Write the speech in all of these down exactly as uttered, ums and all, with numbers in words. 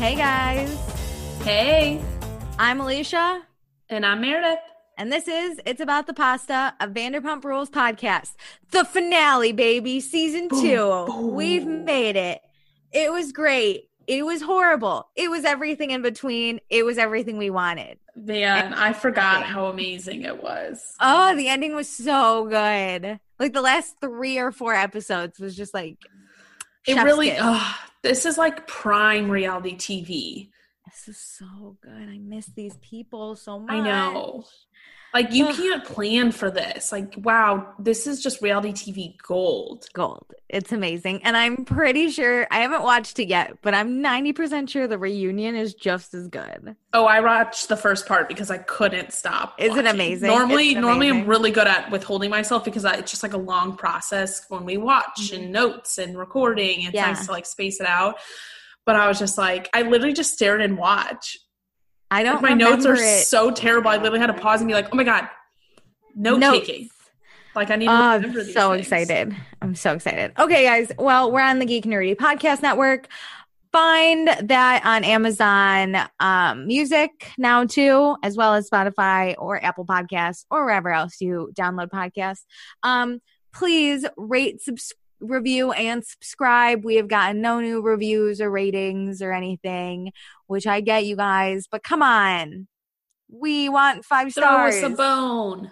Hey guys. Hey. I'm Alicia. And I'm Meredith. And this is It's About the Pasta, a Vanderpump Rules podcast. The finale, baby. Season Boom, two. boom. We've made it. It was great. It was horrible. It was everything in between. It was everything we wanted. Man, I forgot how amazing it was. Oh, the ending was so good. Like the last three or four episodes was just like It chef's really, kiss. oh, this is like prime reality T V. This is so good. I miss these people so much. I know. Like, you can't plan for this. Like, wow, this is just reality T V gold. Gold. It's amazing. And I'm pretty sure, I haven't watched it yet, but I'm ninety percent sure the reunion is just as good. Oh, I watched the first part because I couldn't stop. Is it watching. amazing? Normally, It's normally amazing. I'm really good at withholding myself because I, it's just like a long process when we watch Mm-hmm. and notes and recording. It's Yeah. nice to like space it out. But I was just like, I literally just stared and watch. I don't Like, my notes are remember it. so terrible. I literally had to pause and be like, oh my God, note Notes. taking. Like, I need to Oh, remember I'm these so things. excited. I'm so excited. Okay, guys. Well, we're on the Geek Nerdy Podcast Network. Find that on Amazon um, Music now, too, as well as Spotify or Apple Podcasts or wherever else you download podcasts. Um, please rate, subscribe. Review and subscribe. We have gotten no new reviews or ratings or anything, which I get, you guys, but come on, we want five Throw stars. us a bone.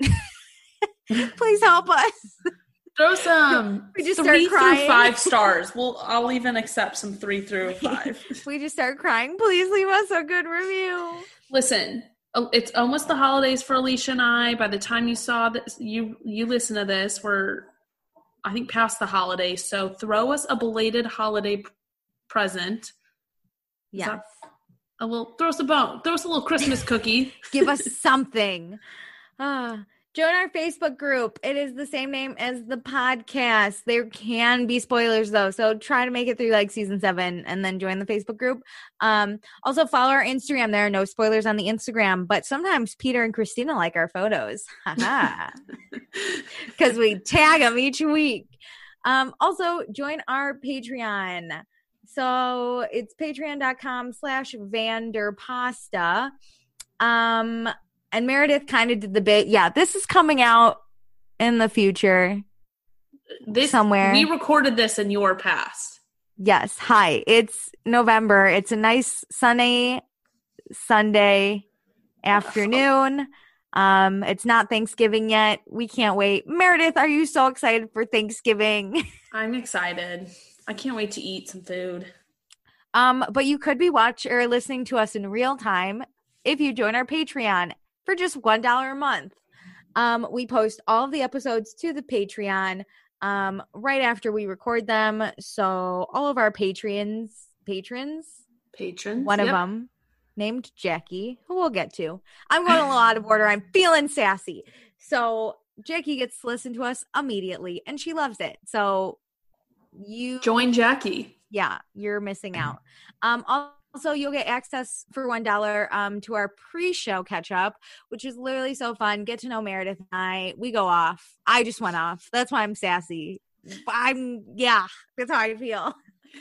Please help us. Throw some We just three start through crying. five stars. Well, I'll even accept some three through five. We just start crying. Please leave us a good review. Listen, it's almost the holidays for Alicia and I. By the time you saw this, you you listen to this, we're I think past the holidays. So throw us a belated holiday p- present. Is Yes. that a little, throw us a bone. Throw us a little Christmas cookie. Give us something. Ah. Join our Facebook group. It is the same name as the podcast. There can be spoilers though, so try to make it through like season seven and then join the Facebook group. Um, also follow our Instagram. There are no spoilers on the Instagram, but sometimes Peter and Christina like our photos. Haha. Because we tag them each week. Um, also join our Patreon. So it's patreon.com slash Vanderpasta. Um, And Meredith kind of did the bit. Yeah, this is coming out in the future. This Somewhere. we recorded this in your past. Yes. Hi. It's November. It's a nice sunny Sunday afternoon. Um, it's not Thanksgiving yet. We can't wait. Meredith, are you so excited for Thanksgiving? I'm excited. I can't wait to eat some food. Um, but you could be watching or listening to us in real time if you join our Patreon for just one dollar a month. Um, we post all of the episodes to the Patreon um, right after we record them. So all of our patrons, patrons, Patrons. one yep. of them named Jackie, who we'll get to. I'm going a little out of order. I'm feeling sassy. So Jackie gets to listen to us immediately, and she loves it. So you Join Jackie. yeah, you're missing out. Um, also, you'll get access for one dollar um, to our pre-show catch-up, which is literally so fun. Get to know Meredith and I. We go off. I just went off. That's why I'm sassy. I'm, yeah, that's how I feel.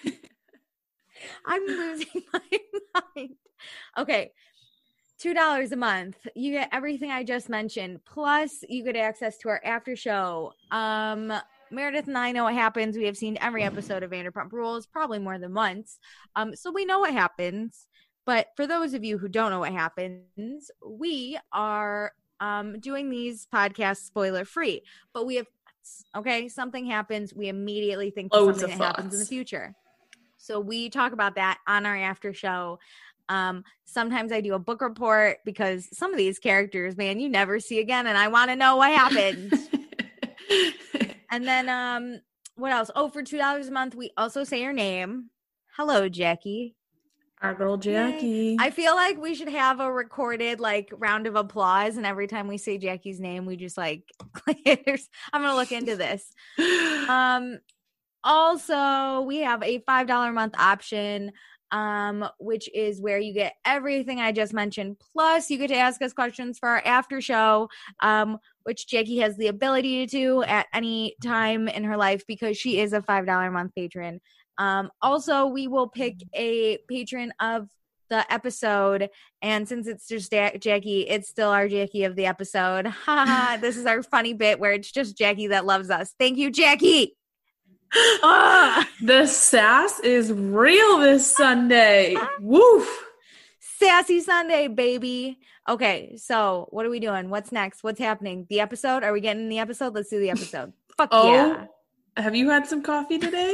I'm losing my mind. Okay, two dollars a month. You get everything I just mentioned. Plus, you get access to our after show. Um... Meredith and I know what happens. We have seen every episode of Vanderpump Rules, probably more than once. Um, so we know what happens. But for those of you who don't know what happens, we are um, doing these podcasts spoiler free. But we have, okay, something happens. We immediately think of Loads something of that happens in the thoughts. future. So we talk about that on our after show. Um, sometimes I do a book report because some of these characters, man, you never see again. And I want to know what happened. And then, um, what else? Oh, for two dollars a month, we also say your name. Hello, Jackie. Our girl Jackie. I feel like we should have a recorded, like, round of applause. And every time we say Jackie's name, we just, like, I'm going to look into this. Um, also, we have a five dollars a month option, um, which is where you get everything I just mentioned. Plus, you get to ask us questions for our after show, um, which Jackie has the ability to do at any time in her life because she is a five dollars a month patron. Um, also, we will pick a patron of the episode, and since it's just da- Jackie, it's still our Jackie of the episode. Haha, this is our funny bit where it's just Jackie that loves us. Thank you, Jackie. Ah, the sass is real this Sunday. Woof. Sassy Sunday, baby. Okay, so what are we doing? What's next? What's happening? The episode? Are we getting in the episode? Let's do the episode. Fuck oh, yeah. Have you had some coffee today?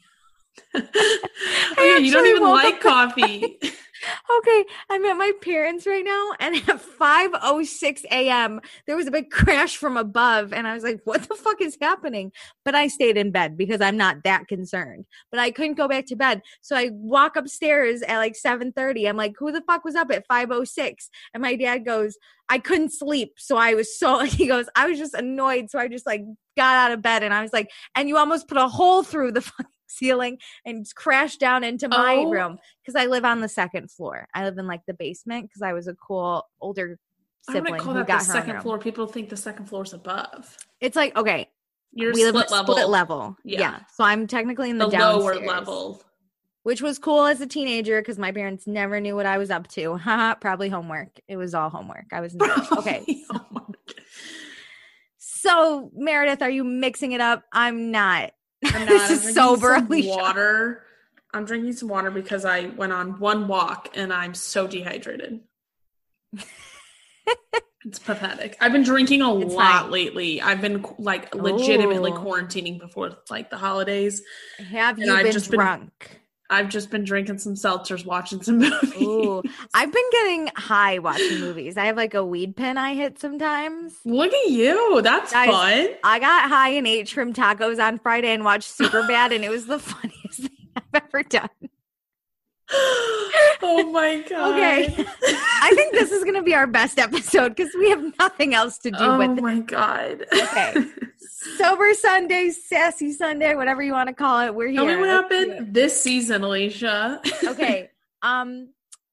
Oh yeah, you don't even like coffee. Okay, I'm at my parents' right now, and at five oh six a.m., there was a big crash from above, and I was like, what the fuck is happening? But I stayed in bed because I'm not that concerned. But I couldn't go back to bed, so I walk upstairs at like seven thirty. I'm like, who the fuck was up at five oh six? And my dad goes, I couldn't sleep, so I was so, he goes, I was just annoyed, so I just like got out of bed, and I was like, and you almost put a hole through the fucking ceiling and crashed down into my oh. room because I live on the second floor. I live in like the basement because I was a cool older sibling I wouldn't call who that got the her second room. floor. People think the second floor is above. It's like, okay, You're we live in split a level. split level. Yeah. Yeah. So I'm technically in the, The downstairs, lower level. which was cool as a teenager because my parents never knew what I was up to. Haha, probably homework. It was all homework. I was nervous. Okay. So, so Meredith, are you mixing it up? I'm not. I'm not. This I'm is drinking sober. some water. I'm drinking some water because I went on one walk and I'm so dehydrated. It's pathetic. I've been drinking a it's lot fine. lately. I've been like legitimately Ooh. quarantining before like the holidays. Have And you I've been just drunk? Been, I've just been drinking some seltzers, watching some movies. Ooh, I've been getting high watching movies. I have like a weed pen I hit sometimes. Look at you. That's Guys, fun. I got high and ate shrimp tacos on Friday and watched Superbad, and it was the funniest thing I've ever done. Oh my God. Okay. I think this is going to be our best episode because we have nothing else to do oh with it. Oh my God. Okay. Sober Sunday, Sassy Sunday, whatever you want to call it. We're here. Tell me what Let's happened this season, Alicia. Okay. Um,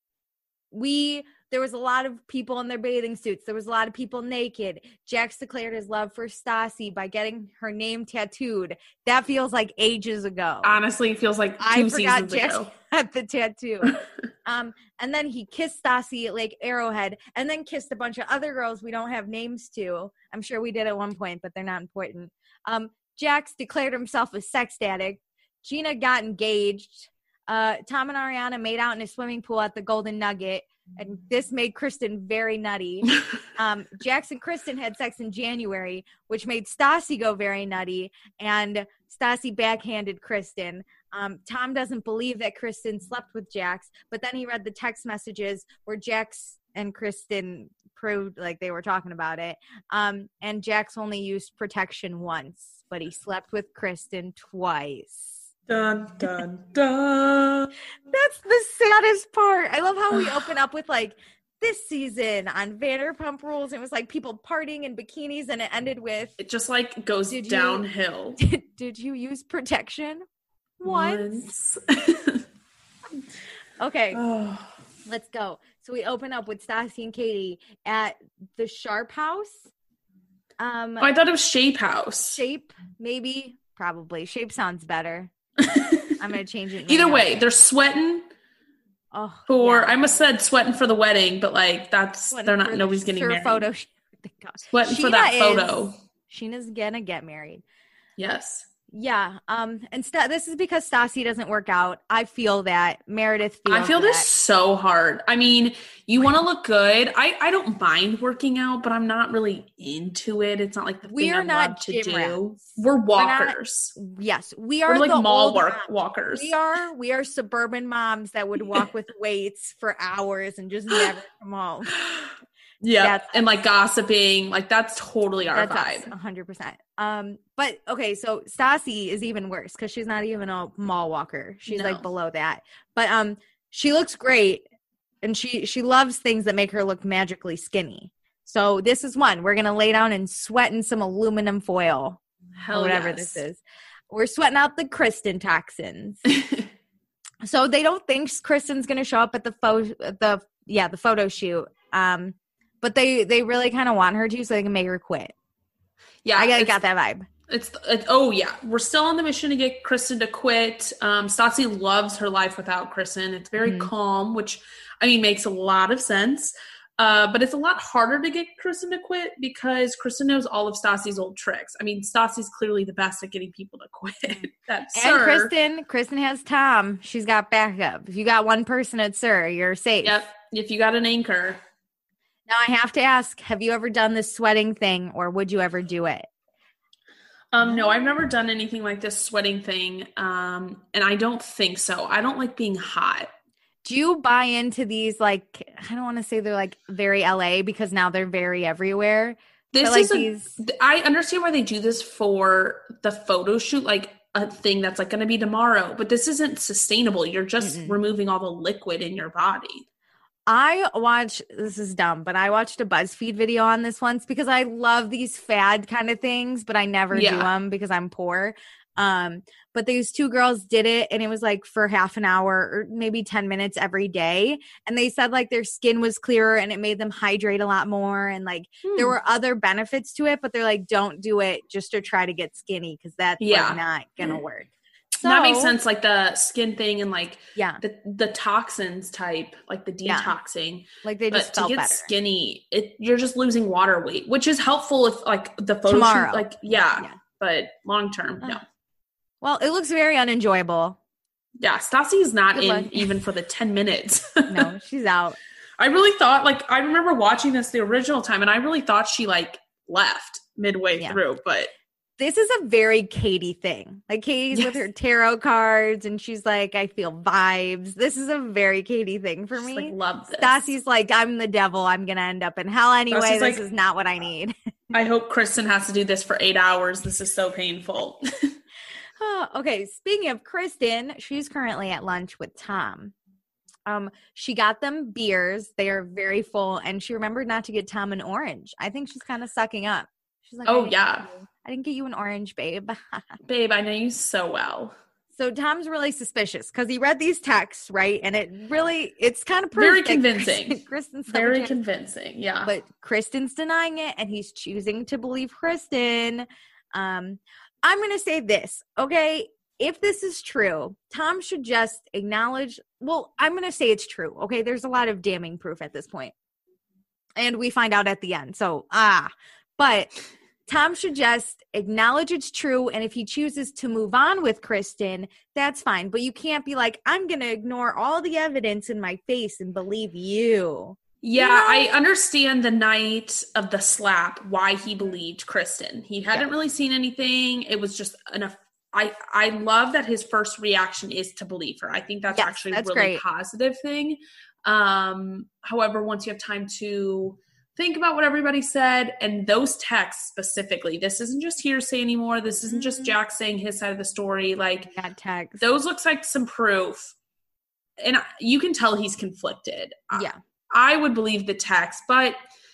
we there was a lot of people in their bathing suits. There was a lot of people naked. Jax declared his love for Stassi by getting her name tattooed. That feels like ages ago. Honestly, it feels like two I forgot seasons Jax ago. had the tattoo. um, and then he kissed Stassi at Lake Arrowhead, and then kissed a bunch of other girls we don't have names to. I'm sure we did at one point, but they're not important. Um, Jax declared himself a sex addict. Gina got engaged. Uh, Tom and Ariana made out in a swimming pool at the Golden Nugget, and this made Kristen very nutty. Um, Jax and Kristen had sex in January, which made Stassi go very nutty, and Stassi backhanded Kristen. Um, Tom doesn't believe that Kristen slept with Jax, but then he read the text messages where Jax and Kristen proved like they were talking about it. Um, and Jax only used protection once, but he slept with Kristen twice. Dun, dun, dun. That's the saddest part. I love how we open up with like this season on Vanderpump Rules. It was like people partying in bikinis, and it ended with It just like goes Did you- downhill. Did, did you use protection once? Once. Okay, Oh. let's go. So we open up with Stassi and Katie at the Sharp House. Um, Oh, I thought it was Shape House. Shape, maybe, probably. Shape sounds better. I'm gonna change it. Either now. way, they're sweating Oh, for. yeah. I must said sweating for the wedding, but like that's Sweating they're for not. the Nobody's getting sure married. Photo shoot. Thank God. Sweating for Sheena that is- photo. Sheena's gonna get married. Yes. Yeah. Um. And St- this is because Stassi doesn't work out. I feel that. Meredith feels I feel that. this so hard. I mean, you want to look good. I, I don't mind working out, but I'm not really into it. It's not like the We thing are I not love to gym do. rats. We're not- walkers. Yes, we are We're like the mall old work moms. walkers. We are we are suburban moms that would walk with weights for hours and just never come home. Yeah, That's and like gossiping, like that's totally our That's us, vibe. one hundred percent. Um, but okay, so Stassi is even worse because she's not even a mall walker. She's No. like below that. But um, she looks great, and she she loves things that make her look magically skinny. So this is one we're gonna lay down and sweat in some aluminum foil, Hell or whatever yes. this is. We're sweating out the Kristen toxins. So they don't think Kristen's gonna show up at the photo the yeah the photo shoot. Um, but they they really kind of want her to so they can make her quit. Yeah, I got, it's- got that vibe. It's, it's oh yeah, we're still on the mission to get Kristen to quit. Um, Stassi loves her life without Kristen. It's very Mhm. calm, which I mean makes a lot of sense. Uh, but it's a lot harder to get Kristen to quit because Kristen knows all of Stassi's old tricks. I mean, Stassi's clearly the best at getting people to quit. That's And Sir. Kristen, Kristen has Tom. She's got backup. If you got one person at Sir, you're safe. Yep. If you got an anchor. Now I have to ask, have you ever done this sweating thing, or would you ever do it? Um, no, I've never done anything like this sweating thing. Um, and I don't think so. I don't like being hot. Do you buy into these, like, I don't want to say they're like very L A because now they're very everywhere. This like is a, these... I understand why they do this for the photo shoot, like a thing that's like going to be tomorrow, but this isn't sustainable. You're just Mm-mm. removing all the liquid in your body. I watched, this is dumb, but I watched a BuzzFeed video on this once because I love these fad kind of things, but I never yeah. do them because I'm poor. Um, but these two girls did it, and it was like for half an hour or maybe ten minutes every day. And they said like their skin was clearer and it made them hydrate a lot more. And like hmm. there were other benefits to it, but they're like, don't do it just to try to get skinny because that's yeah. like not going to work. So, that makes sense, like the skin thing and like yeah. the, the toxins type, like the detoxing. Yeah. Like they just but felt to get better. Skinny, it you're just losing water weight, which is helpful if like the photo Tomorrow. shoot, like yeah, yeah. but long term, uh, no. Well, it looks very unenjoyable. Yeah, Stassi is not Good in luck. even for the ten minutes. No, she's out. I really thought, like, I remember watching this the original time, and I really thought she like left midway yeah. through, but. This is a very Katie thing. Like Katie's yes. with her tarot cards and she's like, I feel vibes. This is a very Katie thing for she's me. Like, love this. Stassi's like, I'm the devil. I'm going to end up in hell anyway. Stassi's this like, is not what I need. I hope Kristen has to do this for eight hours. This is so painful. oh, okay. Speaking of Kristen, she's currently at lunch with Tom. Um, she got them beers. They are very full. And she remembered not to get Tom an orange. I think she's kind of sucking up. She's like, oh, yeah. I didn't get you an orange, babe. Babe, I know you so well. So Tom's really suspicious because he read these texts, right? And it really, it's kind of very convincing. Kristen, Kristen's very convincing, yeah. But Kristen's denying it, and he's choosing to believe Kristen. Um, I'm going to say this, okay? If this is true, Tom should just acknowledge, well, I'm going to say it's true, okay? There's a lot of damning proof at this point. And we find out at the end. So, ah, but Tom should just acknowledge it's true, and if he chooses to move on with Kristen, that's fine. But you can't be like, I'm going to ignore all the evidence in my face and believe you. Yeah, you know? I understand the night of the slap, why he believed Kristen. He hadn't yeah. really seen anything. It was just enough. I, I love that his first reaction is to believe her. I think that's yes, actually that's a really great. positive thing. Um, however, once you have time to think about what everybody said and those texts specifically, this isn't just hearsay anymore. This isn't just Jack saying his side of the story. Like that text, those looks like some proof, and you can tell he's conflicted. Yeah. I would believe the text, but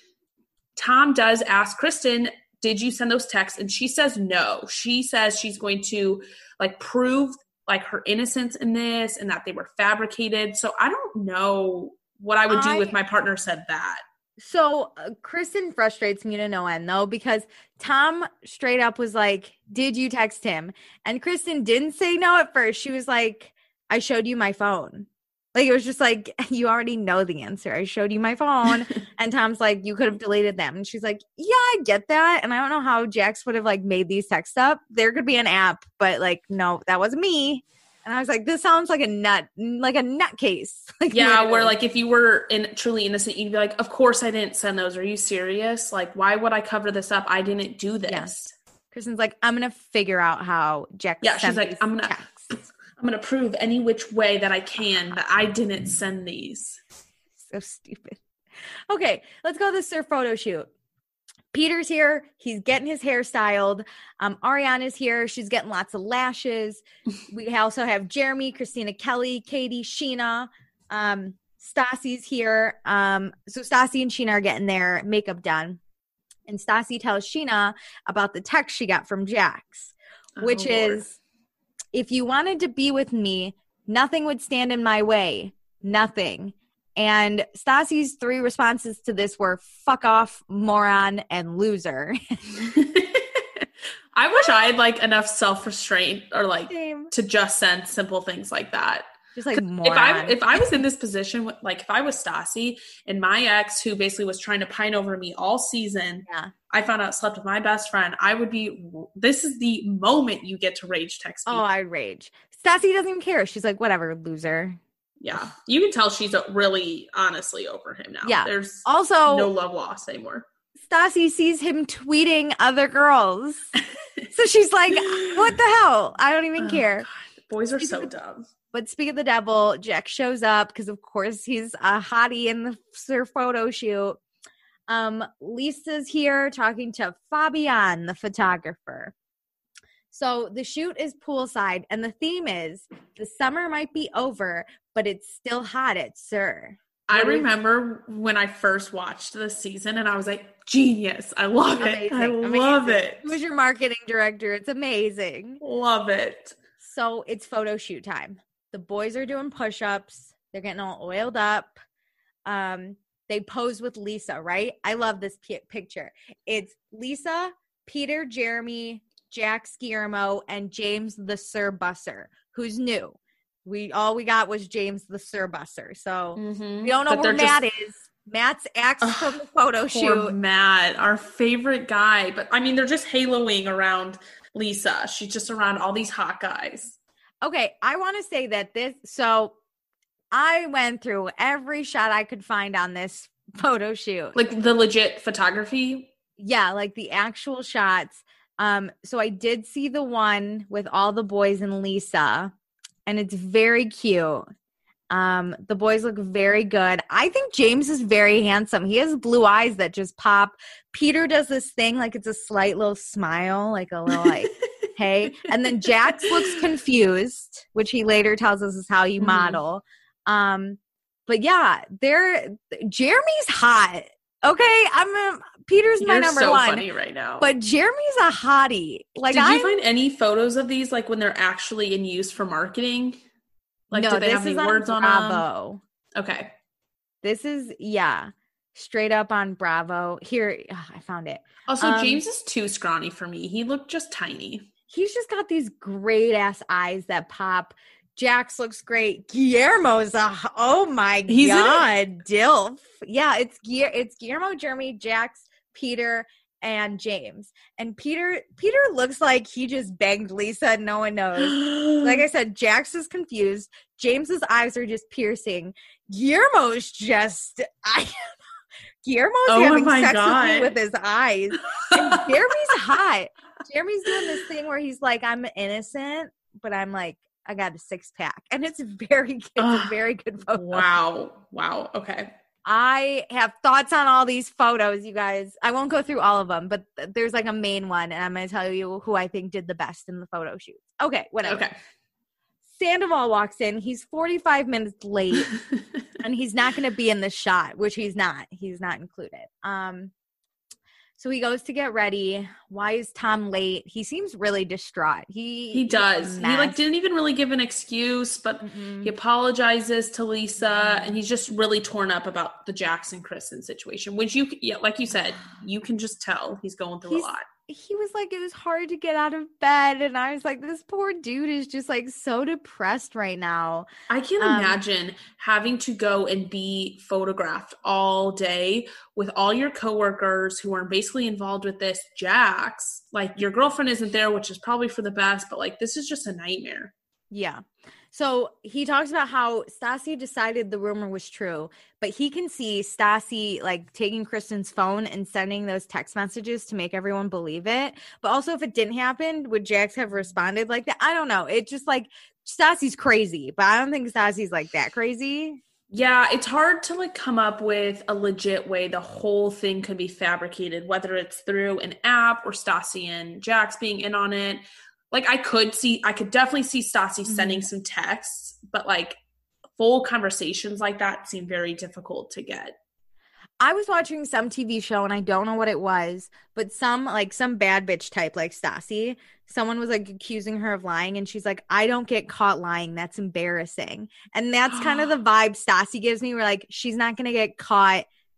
Tom does ask Kristen, did you send those texts? And she says no. She says she's going to like prove like her innocence in this and that they were fabricated. So I don't know what I would do I, if my partner said that. So uh, Kristen frustrates me to no end though, because Tom straight up was like, did you text him? And Kristen didn't say no at first. She was like, I showed you my phone. Like, it was just like, you already know the answer. I showed you my phone. And Tom's like, you could have deleted them. And she's like, yeah, I get that. And I don't know how Jax would have like made these texts up. There could be an app, but like, no, that wasn't me. And I was like, this sounds like a nut, like a nut case. Like, yeah, literally. Where like if you were in, truly innocent, you'd be like, of course I didn't send those. Are you serious? Like, why would I cover this up? I didn't do this. Yeah. Kristen's like, I'm going to figure out how Jax yeah, sent she's like, these I'm gonna, texts. I'm going to prove any which way that I can that I didn't send these. So stupid. Okay, let's go to the Sir photo shoot. Peter's here. He's getting his hair styled. Um, Ariana's here. She's getting lots of lashes. We also have Jeremy, Christina Kelly, Katie, Sheena. Um, Stassi's here. Um, so Stassi and Sheena are getting their makeup done. And Stassi tells Sheena about the text she got from Jax, which oh, is, if you wanted to be with me, nothing would stand in my way. Nothing. And Stassi's three responses to this were fuck off, moron, and loser. I wish I had like enough self-restraint or like Same. to just send simple things like that. Just like If I moron. if I was in this position, like if I was Stassi and my ex, who basically was trying to pine over me all season, Yeah. I found out slept with my best friend, I would be. This is the moment you get to rage text me. Oh, I'd rage. Stassi doesn't even care. She's like, whatever, loser. Yeah, you can tell she's really honestly over him now. Yeah. There's Also, no love lost anymore. Stassi sees him tweeting other girls, so she's like, what the hell? I don't even Oh, care. God. Boys are so dumb. But speak of the devil, Jack shows up because, of course, he's a hottie in the their photo shoot. Um, Lisa's here talking to Fabian, the photographer. So the shoot is poolside, and the theme is the summer might be over, but it's still hot at Sir. I What is- remember when I first watched this season, and I was like, genius. I love it. Amazing, I amazing. love it. Who's your marketing director? It's amazing. Love it. So it's photo shoot time. The boys are doing push-ups. They're getting all oiled up. Um, they pose with Lisa, right? I love this p- picture. It's Lisa, Peter, Jeremy, Jack Guillermo, and James the Sir Busser, who's new. We all we got was James the Sir Busser. So Mm-hmm. we don't know But where they're Matt just- is. Matt's axed from the photo Poor shoot. Matt, our favorite guy. But I mean, they're just haloing around Lisa. She's just around all these hot guys. Okay, I want to say that this, so I went through every shot I could find on this photo shoot. Like the legit photography. Yeah, like the actual shots. Um, so I did see the one with all the boys and Lisa, and it's very cute. Um, the boys look very good. I think James is very handsome. He has blue eyes that just pop. Peter does this thing like it's a slight little smile, like a little like, hey. And then Jax looks confused, which he later tells us is how you Mhm. model. Um, but yeah, they're Jeremy's hot. Okay, I'm a, Peter's my You're number so one. funny right now. But Jeremy's a hottie. Like, did I you find any photos of these, like when they're actually in use for marketing? Like, no, do they this have is any words on them? Bravo. Okay. This is yeah, straight up on Bravo. Here, ugh, I found it. Also, Um, James is too scrawny for me. He looked just tiny. He's just got these great ass eyes that pop. Jax looks great. Guillermo's a oh my He's in it? god, dilf. Yeah, it's Guil- it's Guillermo, Jeremy, Jax, Peter, and James. And Peter Peter looks like he just banged Lisa and no one knows. Like I said, Jax is confused. James's eyes are just piercing. Guillermo's just I Guillermo's Oh having my sex God. with me with his eyes. And Jeremy's hot. Jeremy's doing this thing where he's like, I'm innocent, but I'm like, I got a six pack. And it's very it's a Ugh. very good photo. Wow. Wow. Okay. I have thoughts on all these photos, you guys. I won't go through all of them, but th- there's like a main one, and I'm going to tell you who I think did the best in the photo shoots. Okay, whatever. Okay. Sandoval walks in. He's forty-five minutes late, and he's not going to be in the shot, which he's not. He's not included. Um, so he goes to get ready. Why is Tom late? He seems really distraught. He He he's a does. He like mess. didn't even really give an excuse, but Mm-mm. he apologizes to Lisa, and he's just really torn up about the Jackson Kristen situation, which you, yeah, like you said, you can just tell he's going through He's- a lot. He was like, it was hard to get out of bed. And I was like, this poor dude is just like so depressed right now. I can't Um, imagine having to go and be photographed all day with all your coworkers who are basically involved with this. Jax, like your girlfriend isn't there, which is probably for the best, but like this is just a nightmare. Yeah. So he talks about how Stassi decided the rumor was true, but he can see Stassi like taking Kristen's phone and sending those text messages to make everyone believe it. But also, if it didn't happen, would Jax have responded like that? I don't know. It just like Stassi's crazy, but I don't think Stassi's like that crazy. Yeah, it's hard to like come up with a legit way the whole thing could be fabricated, whether it's through an app or Stassi and Jax being in on it. Like I could see, I could definitely see Stassi Mhm. sending some texts, but like full conversations like that seem very difficult to get. I was watching some T V show and I don't know what it was, but some like some bad bitch type like Stassi, someone was like accusing her of lying and she's like, I don't get caught lying. That's embarrassing. And that's kind of the vibe Stassi gives me. Where like, she's not going to get caught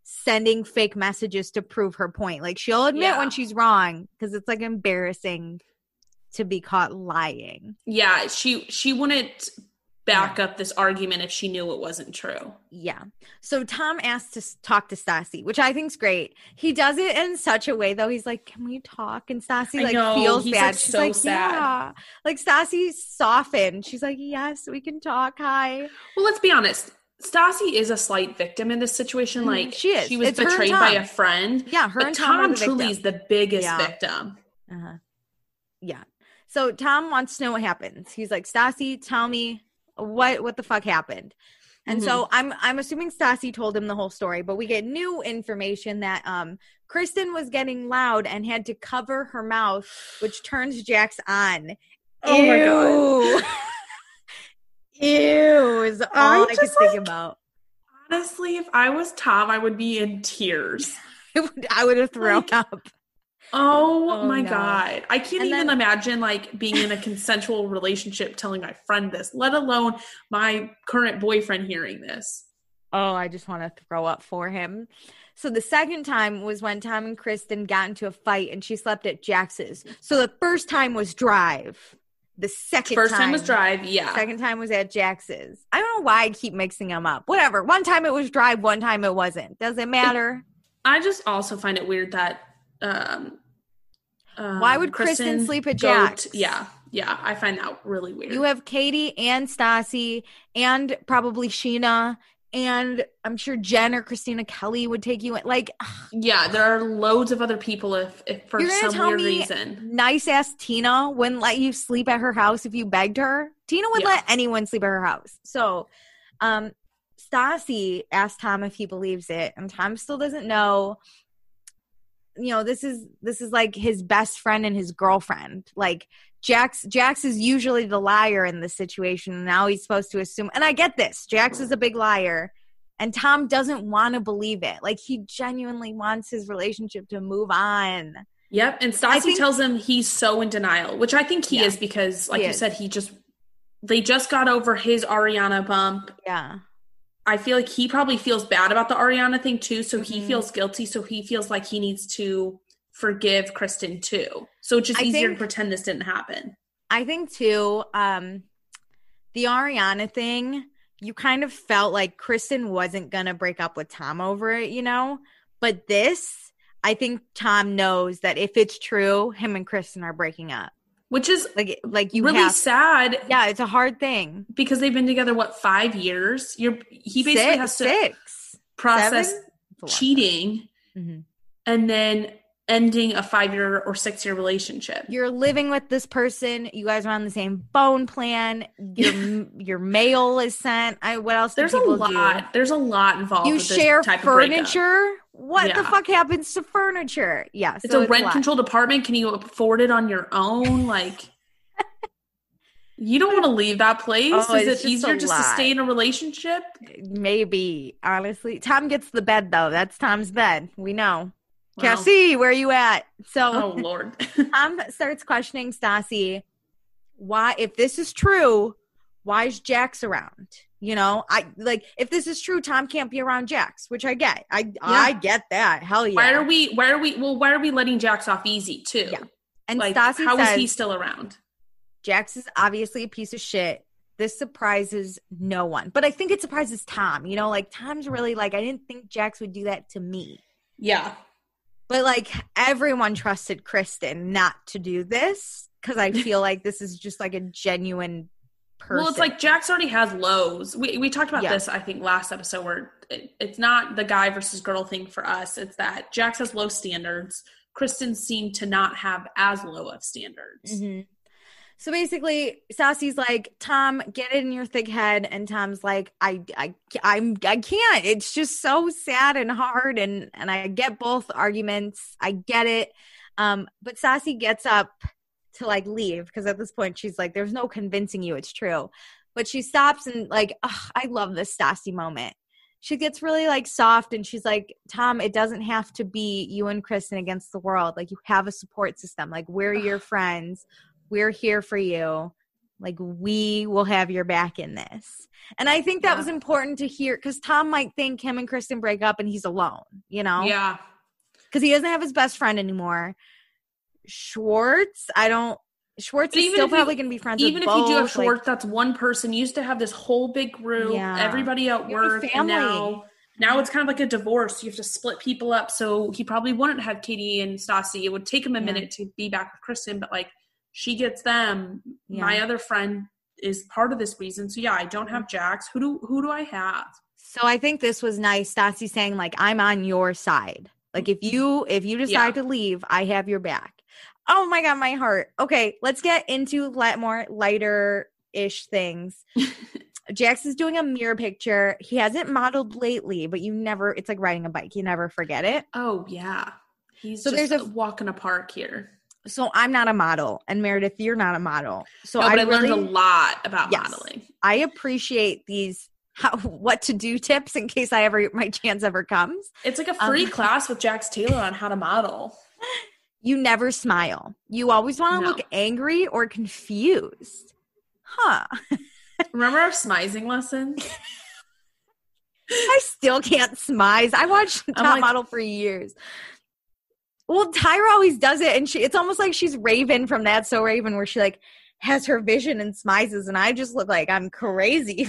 sending fake messages to prove her point. Like she'll admit Yeah. when she's wrong because it's like embarrassing to be caught lying. Yeah, she she wouldn't back Yeah. up this argument if she knew it wasn't true. Yeah. So Tom asked to s- talk to Stassi, which I think's great. He does it in such a way, though. He's like, "Can we talk?" And Stassi I like know, feels he's, bad. like, She's so like, sad. "Yeah." Like Stassi softened. She's like, "Yes, we can talk. Hi." Well, let's be honest. Stassi is a slight victim in this situation. Mhm, Like she is. she was It's her and betrayed by Tom. a friend. Yeah, her But and Tom, are Tom the truly victim. is the biggest Yeah. victim. Uh-huh. Yeah. So Tom wants to know what happens. He's like, "Stassi, tell me what what the fuck happened." And Mhm. so I'm I'm assuming Stassi told him the whole story, but we get new information that um Kristen was getting loud and had to cover her mouth, which turns Jax on. Oh my Ew. God. Ew is all I I, could just, think like- about. Honestly, if I was Tom, I would be in tears. I would have thrown Like, up. Oh, Oh, my no. God. I can't And even then- imagine like being in a consensual relationship telling my friend this, let alone my current boyfriend hearing this. Oh, I just want to throw up for him. So the second time was when Tom and Kristen got into a fight and she slept at Jax's. So the first time was Drive. The second First time, time was Drive, yeah. Second time was at Jax's. I don't know why I keep mixing them up. Whatever. One time it was Drive, one time it wasn't. Doesn't matter. I just also find it weird that um, um Why would Kristen sleep at go Jax? to- yeah, yeah. I find that really weird. You have Katie and Stassi and probably Sheena, and I'm sure Jen or Christina Kelly would take you in. Like, yeah, there are loads of other people if, if for You're gonna some tell weird me reason. nice ass Tina wouldn't let you sleep at her house if you begged her. Tina would Yeah. let anyone sleep at her house. So, um, Stassi asked Tom if he believes it, and Tom still doesn't know. You know, this is this is like his best friend and his girlfriend. Like Jax, Jax is usually the liar in this situation. And now he's supposed to assume, and I get this. Jax is a big liar, and Tom doesn't want to believe it. Like he genuinely wants his relationship to move on. Yep, and I Stassi think- tells him he's so in denial, which I think he Yeah. is because, like He you is. said, he just they just got over his Ariana bump. Yeah. I feel like he probably feels bad about the Ariana thing too, so he Mhm. feels guilty, so he feels like he needs to forgive Kristen too. So it's just I easier think- to pretend this didn't happen. I think too, um, the Ariana thing, you kind of felt like Kristen wasn't gonna break up with Tom over it, you know? But this, I think Tom knows that if it's true, him and Kristen are breaking up. Which is Like, like you really have, sad yeah, it's a hard thing. because they've been together what five years. You're he basically six, has to six, process seven? It's a lot. cheating Mhm. and then ending a five year or six year relationship. You're living with this person. You guys are on the same phone plan. Your your mail is sent. I what else? do There's a people lot. There's a lot involved. Do? You with this share type of breakup. furniture. What the Yeah. fuck happens to furniture? Yeah, It's so a rent lot. controlled apartment. Can you afford it on your own? Like, you don't want to leave that place. Oh, Is it's it just easier a just to lot. stay in a relationship? Maybe honestly, Tom gets the bed though. That's Tom's bed. We know. Wow. Cassie, where you at? So Oh Lord. Tom starts questioning Stassi. Why, if this is true, why is Jax around? You know, I like if this is true, Tom can't be around Jax, which I get. I I get that. Hell yeah. Why are we? Why are we? Well, why are we letting Jax off easy too? Yeah. And Like, Stassi how is says he still around? Jax is obviously a piece of shit. This surprises no one, but I think it surprises Tom. You know, like Tom's really like, I didn't think Jax would do that to me. Yeah. But like everyone trusted Kristen not to do this because I feel like this is just like a genuine person. Well, it's like Jax already has lows. We we talked about Yeah. this, I think, last episode where it, it's not the guy versus girl thing for us. It's that Jax has low standards. Kristen seemed to not have as low of standards. Mhm. So basically, Stassi's like, Tom, get it in your thick head, and Tom's like, I, I, I'm, I can't. It's just so sad and hard, and and I get both arguments. I get it, um, but Stassi gets up to like leave because at this point she's like, there's no convincing you it's true, but she stops and like, ugh, I love this Stassi moment. She gets really like soft and she's like, Tom, it doesn't have to be you and Kristen against the world. Like you have a support system. Like we're your friends. We're here for you. Like, we will have your back in this. And I think that yeah. was important to hear because Tom might think him and Kristen break up and he's alone, you know? Yeah. Because he doesn't have his best friend anymore. Schwartz, I don't, Schwartz but is still probably going to be friends with both. Even if you do have Schwartz, like, that's one person. You used to have this whole big group, yeah. everybody at work, and now, now it's kind of like a divorce. You have to split people up. So he probably wouldn't have Katie and Stassi. It would take him a yeah. minute to be back with Kristen, but like she gets them. Yeah. My other friend is part of this reason. So yeah, I don't have Jax. Who do who do I have? So I think this was nice. Stassi saying like, I'm on your side. Like if you if you decide yeah. to leave, I have your back. Oh my God, my heart. Okay, let's get into let more lighter-ish things. Jax is doing a mirror picture. He hasn't modeled lately, but you never, it's like riding a bike. You never forget it. Oh yeah. He's so just there's a walk in a park here. So I'm not a model, and Meredith, you're not a model. So no, but I, I really, learned a lot about yes, modeling. I appreciate these how, what to do tips in case I ever my chance ever comes. It's like a free um, class with Jax Taylor on how to model. You never smile. You always want to no. look angry or confused. Huh. Remember our smizing lessons? I still can't smize. I watched Top like, Model for years. Well, Tyra always does it, and she it's almost like she's Raven from That's So Raven, where she like has her vision and smizes, and I just look like I'm crazy.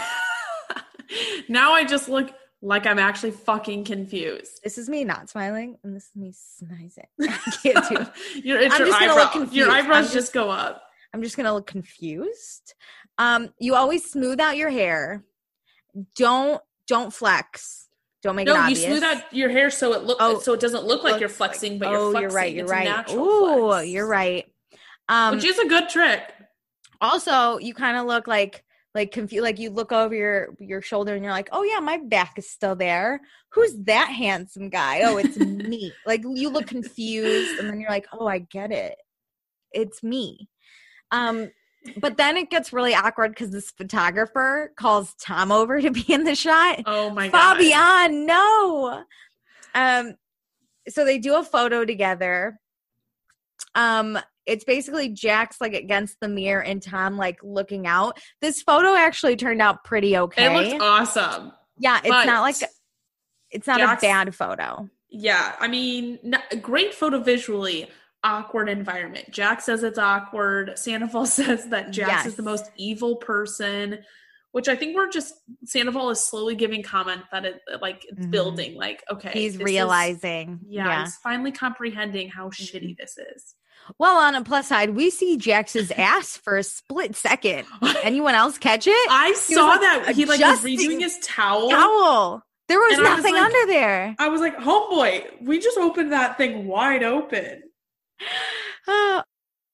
Now I just look like I'm actually fucking confused. This is me not smiling, and this is me smizing. I can't do it. your, it's I'm your, just eyebrow, gonna look confused. Your eyebrows just, just go up. I'm just gonna look confused. Um, you always smooth out your hair. Don't don't flex. Don't make no, it obvious. No, you smooth out your hair so it look oh, so it doesn't look like you're flexing, but oh, you're flexing. You're right. You're it's right. Natural Ooh, flex. You're right. Um, Which is a good trick. Also, you kind of look like like confused. Like you look over your your shoulder and you're like, oh yeah, my back is still there. Who's that handsome guy? Oh, it's me. Like you look confused, and then you're like, oh, I get it. It's me. Um. But then it gets really awkward because this photographer calls Tom over to be in the shot. Oh my God. Fabian, no. Um, so they do a photo together. Um, it's basically Jax like against the mirror and Tom like looking out. This photo actually turned out pretty okay. It looks awesome. Yeah, it's but not like it's not Jax, a bad photo. Yeah, I mean, not, great photo visually. Awkward environment. Jax says it's awkward. Sandoval says that Jax yes. is the most evil person, which I think we're just Sandoval is slowly giving comment that it like it's mm-hmm. building. Like, okay, he's realizing. Is, yeah, yeah, he's finally comprehending how mm-hmm. shitty this is. Well, on a plus side, we see Jax's ass for a split second. Anyone else catch it? I he saw like, that he like was redoing his towel. Towel. There was and nothing was like, under there. I was like, homeboy, we just opened that thing wide open. Oh.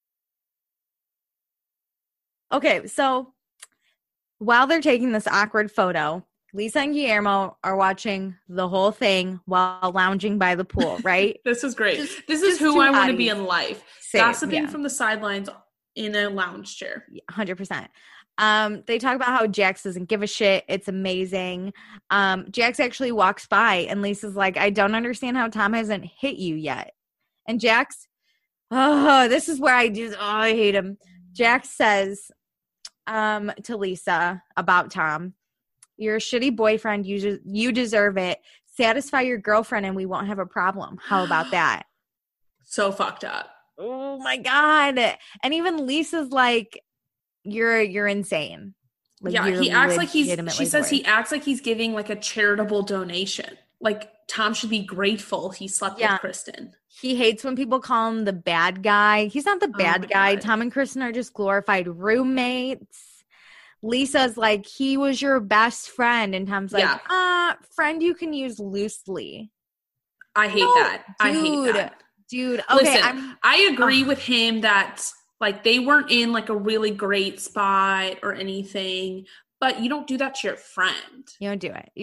Okay, so while they're taking this awkward photo, Lisa and Guillermo are watching the whole thing while lounging by the pool, right? This is great. Just, this is who I want to be in life. Same, Gossiping yeah. from the sidelines in a lounge chair. one hundred percent. Um, they talk about how Jax doesn't give a shit. It's amazing. Um, Jax actually walks by and Lisa's like, I don't understand how Tom hasn't hit you yet. And Jax, oh, this is where I do. Oh, I hate him. Jax says um, to Lisa about Tom, you're a shitty boyfriend. You, just, you deserve it. Satisfy your girlfriend and we won't have a problem. How about that? So fucked up. Oh my God. And even Lisa's like, you're, you're insane. Like, yeah. He acts like he's, she says bored. He acts like he's giving like a charitable donation. Like Tom should be grateful he slept yeah. with Kristen. He hates when people call him the bad guy. He's not the bad oh guy. God. Tom and Kristen are just glorified roommates. Lisa's like, he was your best friend. And Tom's like, yeah. uh, friend you can use loosely. I hate no, that. Dude, I hate that. Dude, okay. Listen, I'm, I agree uh, with him that like they weren't in like a really great spot or anything, but you don't do that to your friend. You don't do it. You just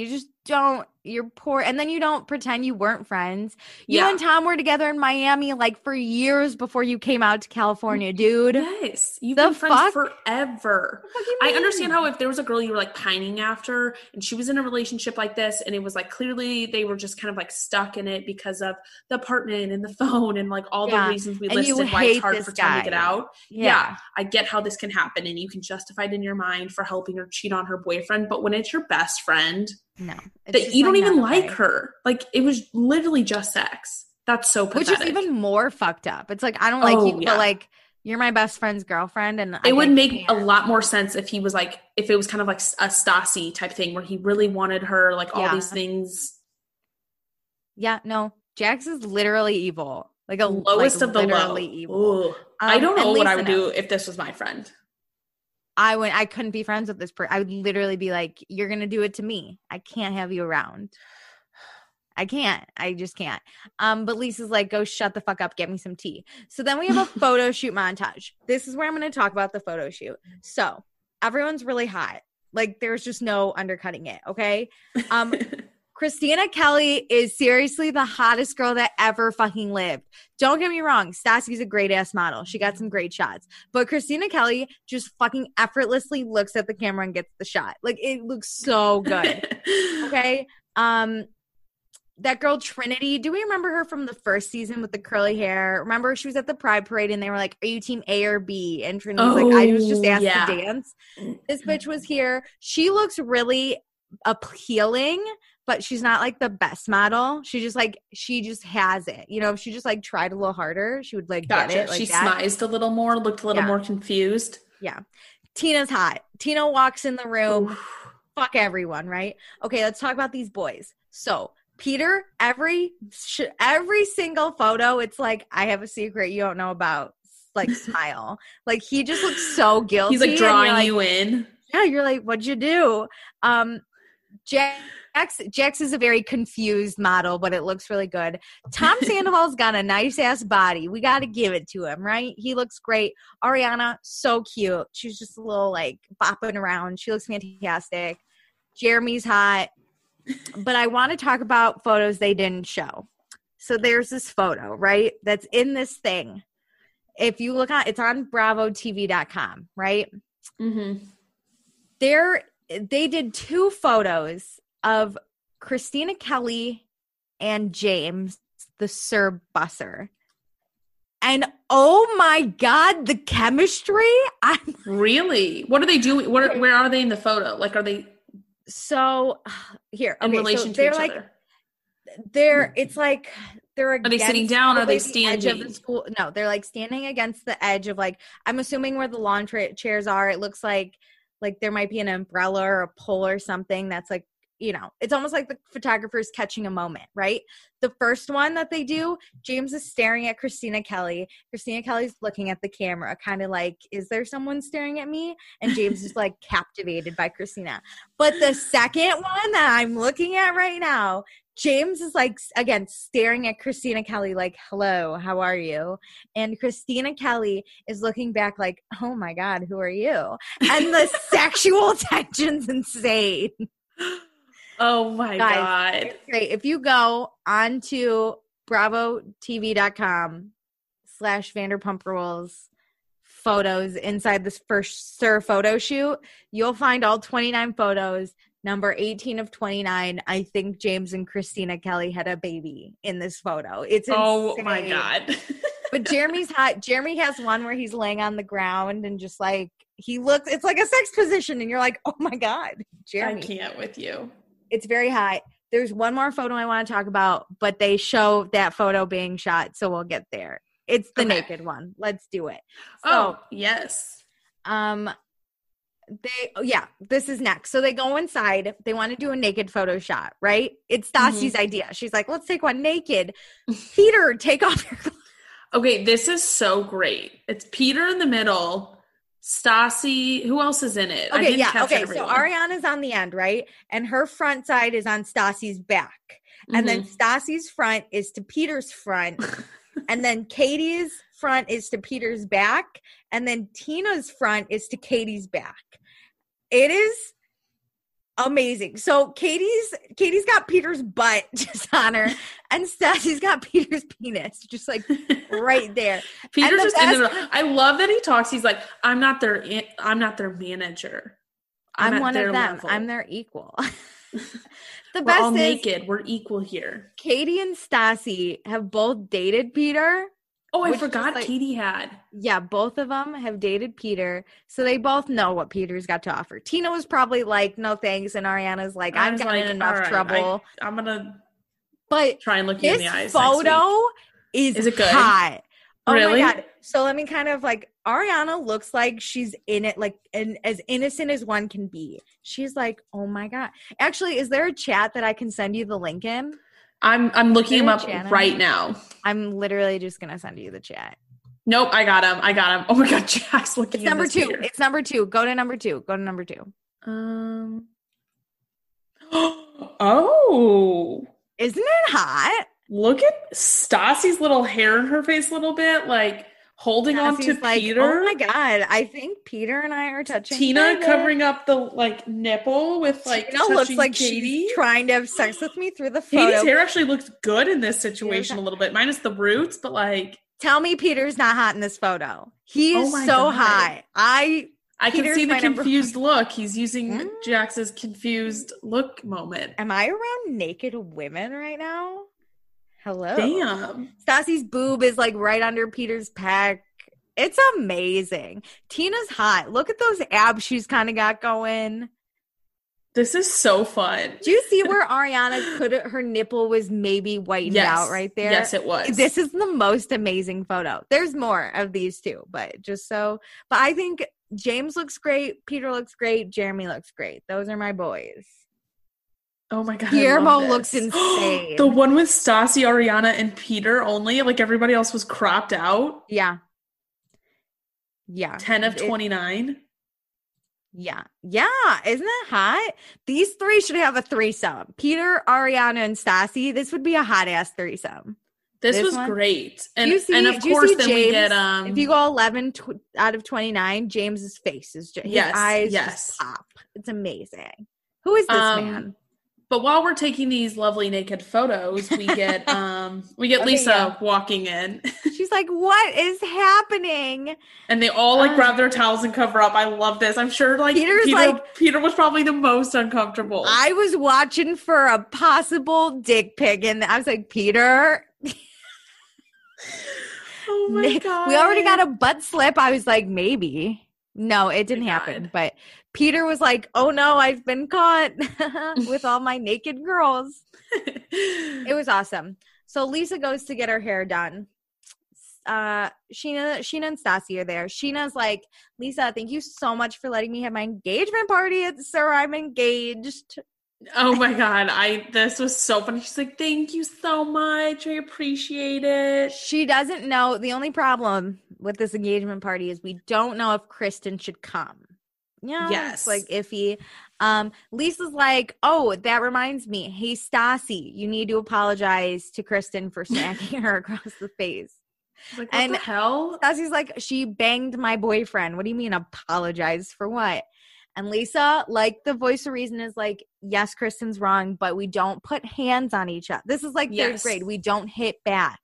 don't, you're poor. And then you don't pretend you weren't friends. You Yeah. and Tom were together in Miami like for years before you came out to California, dude. Yes. You've The been friends fuck? forever. What the fuck you I mean? understand how if there was a girl you were like pining after and she was in a relationship like this and it was like clearly they were just kind of like stuck in it because of the apartment and the phone and like all Yeah. the reasons we And you listed why it's hate hard this for Tom to get guy. out. Yeah. Yeah. I get how this can happen and you can justify it in your mind for helping her cheat on her boyfriend. But when it's your best friend, No. It's that just, you don't like, even not like okay. her. Like it was literally just sex. That's so Which pathetic. is even more fucked up. It's like, I don't like Oh, you, yeah. but like, you're my best friend's girlfriend. And I It would like, make can't. a lot more sense if he was like, if it was kind of like a Stassi type thing where he really wanted her, like all Yeah. these things. Yeah, no. Jax is literally evil. Like a Lowest like of the low. literally evil. Ugh. I Um, don't know and what I Lisa would do knows. if this was my friend. I would I couldn't be friends with this person. I would literally be like, you're gonna do it to me. I can't have you around. I can't. I just can't. Um, but Lisa's like, go shut the fuck up, get me some tea. So then we have a photo shoot montage. This is where I'm gonna talk about the photo shoot. So everyone's really hot. Like there's just no undercutting it, okay? Um Christina Kelly is seriously the hottest girl that ever fucking lived. Don't get me wrong. Stassi's a great ass model. She got some great shots. But Christina Kelly just fucking effortlessly looks at the camera and gets the shot. Like it looks so good. Okay. Um, that girl Trinity, do we remember her from the first season with the curly hair? Remember she was at the Pride Parade and they were like, are you team A or B? And Trinity's Oh, like, I was just asked yeah. to dance. This bitch was here. She looks really appealing, but she's not like the best model. She just like, she just has it. You know, if she just like tried a little harder, she would like Gotcha. get it like she that. smized a little more, looked a little Yeah. more confused. Yeah. Tina's hot. Tina walks in the room. Oof. Fuck everyone, right? Okay, let's talk about these boys. So Peter, every sh- every single photo, it's like, I have a secret you don't know about. Like smile. Like he just looks so guilty. He's like and drawing you're like, you in. yeah, you're like, what'd you do? Um, Jax, Jax is a very confused model, but it looks really good. Tom Sandoval's got a nice ass body. We got to give it to him, right? He looks great. Ariana, so cute. She's just a little like bopping around. She looks fantastic. Jeremy's hot. But I want to talk about photos they didn't show. So there's this photo, right? That's in this thing. If you look on, it's on bravo T V dot com, right? Mm-hmm. There, they did two photos of Christina Kelly and James, the Sir Busser. And oh my God, the chemistry. I'm Really? What are they doing? What are, where are they in the photo? Like, are they so here in okay, relation so to they're each like, other? They're it's like they're they against sitting down? Or are they probably the edge of standing? the school. No, they're like standing against the edge of like, I'm assuming where the lawn tra- chairs are. It looks like like there might be an umbrella or a pole or something that's like, you know, it's almost like the photographer's catching a moment, right? The first one that they do, James is staring at Christina Kelly. Christina Kelly's looking at the camera, kind of like, is there someone staring at me? And James is like captivated by Christina. But the second one that I'm looking at right now, James is like, again, staring at Christina Kelly like, hello, how are you? And Christina Kelly is looking back like, oh my God, who are you? And the sexual tension's insane. Oh my Guys, God. it's great. If you go onto bravo T V dot com slash Vanderpump Rules photos inside this first Sir photo shoot, you'll find all twenty-nine photos. Number eighteen of twenty-nine, I think James and Christina Kelly had a baby in this photo. It's insane. Oh my God. But Jeremy's hot. Jeremy has one where he's laying on the ground and just like, he looks, it's like a sex position. And you're like, oh my God, Jeremy. I can't with you. It's very hot. There's one more photo I want to talk about, but they show that photo being shot, so we'll get there. It's the Okay. naked one. Let's do it. So, Oh, yes. um, they, oh, yeah, this is next. So they go inside. They want to do a naked photo shot, right? It's Stassi's Mhm. idea. She's like, let's take one naked. Peter, take off your clothes. Okay, this is so great. It's Peter in the middle. Stassi, who else is in it? I Okay, didn't yeah, catch okay. everyone. So Ariana's on the end, right? And her front side is on Stassi's back. And then Mhm. Stassi's front is to Peter's front. And then Katie's front is to Peter's back. And then Tina's front is to Katie's back. It is Amazing. So Katie's Katie's got Peter's butt just on her, and Stassi's got Peter's penis just like right there. Peter's the just in best- the, I love that he talks. He's like, I'm not their I'm not their manager. I'm, I'm one their of them. level. I'm their equal. The We're best all is naked. We're equal here. Katie and Stassi have both dated Peter. Oh, I which forgot is like- Katie had. Yeah, both of them have dated Peter, so they both know what Peter's got to offer. Tina was probably like, "No thanks," and Ariana's like, I "I've was gotten like, in enough all right, trouble." I, I'm gonna But try and look you in this the eyes. photo next is, Is it good? hot. Oh Really? my god! So let me kind of like Ariana looks like she's in it, like and as innocent as one can be. She's like, "Oh my god!" Actually, is there a chat that I can send you the link in? I'm I'm looking him there up a chat right on? now. I'm literally just gonna send you the chat. Nope, I got him. I got him. Oh my god, Jack's looking. It's at number this two. Peter. It's number two. Go to number two. Go to number two. Um. Oh, Isn't it hot? look at Stassi's little hair in her face a little bit, like holding on to Stassi's like, Peter. oh my god! I think Peter and I are touching. Tina further." covering up the like nipple with like Tina looks touching like Katie. she's trying to have sex with me through the photo. Katie's hair actually looks good in this situation a little bit, minus the roots, but like Tell me Peter's not hot in this photo. He is Oh my so God. hot. I I can Peter's see the my number confused look. He's using Mm. Jax's confused look moment. am I around naked women right now? Hello. Damn. Stassi's boob is like right under Peter's pec. It's amazing. Tina's hot. Look at those abs she's kind of got going. This is so fun. Do you see where Ariana could her nipple was maybe whitened Yes. out right there? Yes, it was. This is the most amazing photo. There's more of these too, but just so. But I think James looks great. Peter looks great. Jeremy looks great. Those are my boys. Oh my god. I Guillermo love looks this. insane. The one with Stassi, Ariana, and Peter only. Like everybody else was cropped out. Yeah. Yeah. ten of It- twenty-nine. Yeah. Yeah. Isn't that hot? These three should have a threesome. Peter, Ariana, and Stassi. This would be a hot ass threesome. This, This was one? great. And, Do you see, and of do you course see then James? we get um If you go eleven tw- out of twenty-nine, James's face is just, his Yes, eyes yes. just pop. It's amazing. Who is this Um, man? But while we're taking these lovely naked photos, we get um we get Okay, Lisa yeah. walking in. She's like, what is happening? And they all like Uh, grab their towels and cover up. I love this. I'm sure like Peter's Peter, like- Peter was probably the most uncomfortable. I was watching for a possible dick pic, and I was like, Peter, oh my Nick, god. we already got a butt slip. I was like, maybe. No, it didn't my happen. God. But Peter was like, oh no, I've been caught with all my naked girls. It was awesome. So Lisa goes to get her hair done. Uh, Sheena, Sheena and Stassi are there. Sheena's like, Lisa, thank you so much for letting me have my engagement party at Sir I'm Engaged. Oh my god. I this was so funny. She's like, thank you so much. I appreciate it. She doesn't know. The only problem with this engagement party is we don't know if Kristen should come. Yeah, Yes. it's like iffy. Um, Lisa's like, oh, that reminds me. Hey, Stassi, you need to apologize to Kristen for smacking her across the face. She's like, what And- the hell? Stassi's like, she banged my boyfriend. What do you mean apologize for what? And Lisa, like the voice of reason, is like, yes, Kristen's wrong, but we don't put hands on each other. This is like third Yes. grade. We don't hit back.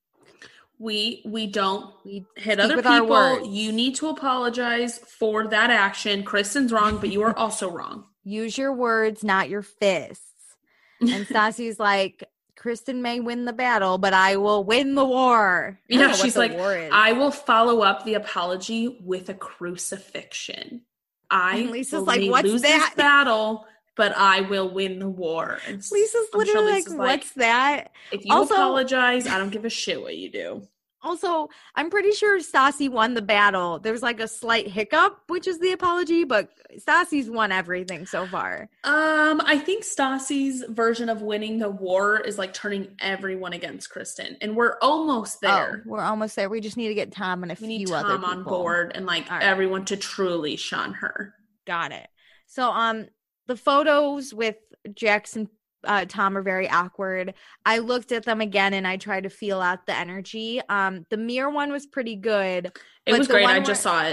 We we don't We hit speak other with our people. words. You need to apologize for that action. Kristen's wrong, but you are also wrong. Use your words, not your fists. And Stassi's like, Kristen may win the battle, but I will win the war. I don't Yeah, know what she's the like, war is. I will follow up the apology with a crucifixion. I And Lisa's will like, may "What's lose that?" this battle, but I will win the war. And s- Lisa's I'm sure literally Lisa's like, what's that? if you Also- apologize, I don't give a shit what you do. Also, I'm pretty sure Stassi won the battle. There was like a slight hiccup, which is the apology, but Stassi's won everything so far. Um, I think Stassi's version of winning the war is like turning everyone against Kristen, and we're almost there. Oh, we're almost there. We just need to get Tom and a we few need other Tom people on board and like All right. everyone to truly shun her. Got it. So, um, the photos with Jackson, uh, Tom are very awkward. I looked at them again and I tried to feel out the energy. Um, the mirror one was pretty good. It But was the great. one I where- just saw it.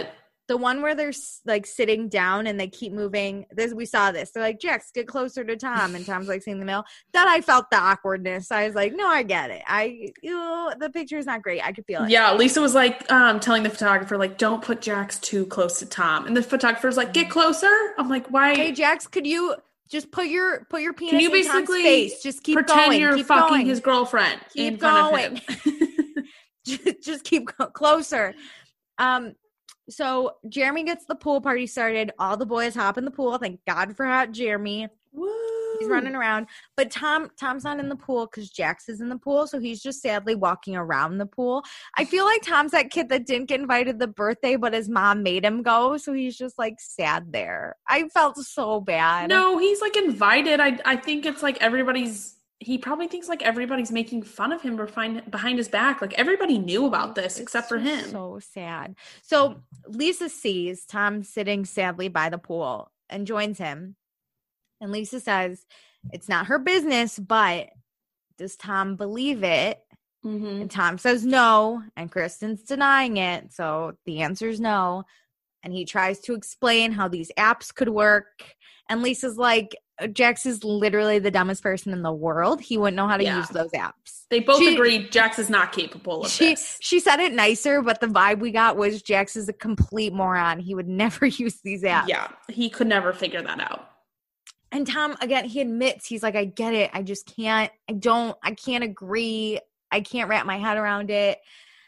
The one where they're like sitting down and they keep moving. This we saw this. They're like, Jax, get closer to Tom, and Tom's like seeing the mail. That I felt the awkwardness. I was like, no, I get it. I you the picture is not great. I could feel it. Yeah, Lisa was like um, telling the photographer like, don't put Jax too close to Tom, and the photographer's like, get closer. I'm like, why? Hey, Jax, could you just put your put your penis Can you in Tom's basically face? Just keep pretend going. you're keep fucking going. his girlfriend. Keep in front going. Of him. just, just keep co- closer. Um. So Jeremy gets the pool party started. All the boys hop in the pool. Thank God for hot Jeremy. Woo. He's running around. But Tom, Tom's not in the pool because Jax is in the pool. So he's just sadly walking around the pool. I feel like Tom's that kid that didn't get invited to the birthday, but his mom made him go. So he's just like sad there. I felt so bad. No, he's like invited. I I think it's like everybody's. He probably thinks like everybody's making fun of him behind behind his back. Like everybody knew about this It's except for him. So sad. So Lisa sees Tom sitting sadly by the pool and joins him. And Lisa says it's not her business, but does Tom believe it? Mm-hmm. And Tom says no, and Kristen's denying it. So the answer is no. And he tries to explain how these apps could work. And Lisa's like, Jax is literally the dumbest person in the world. He wouldn't know how to Yeah. use those apps. They both She- agreed Jax is not capable of She this. she said it nicer, but the vibe we got was Jax is a complete moron. He would never use these apps. Yeah, he could never figure that out. And Tom, again, he admits, he's like, I get it. I just can't, I don't, I can't agree. I can't wrap my head around it.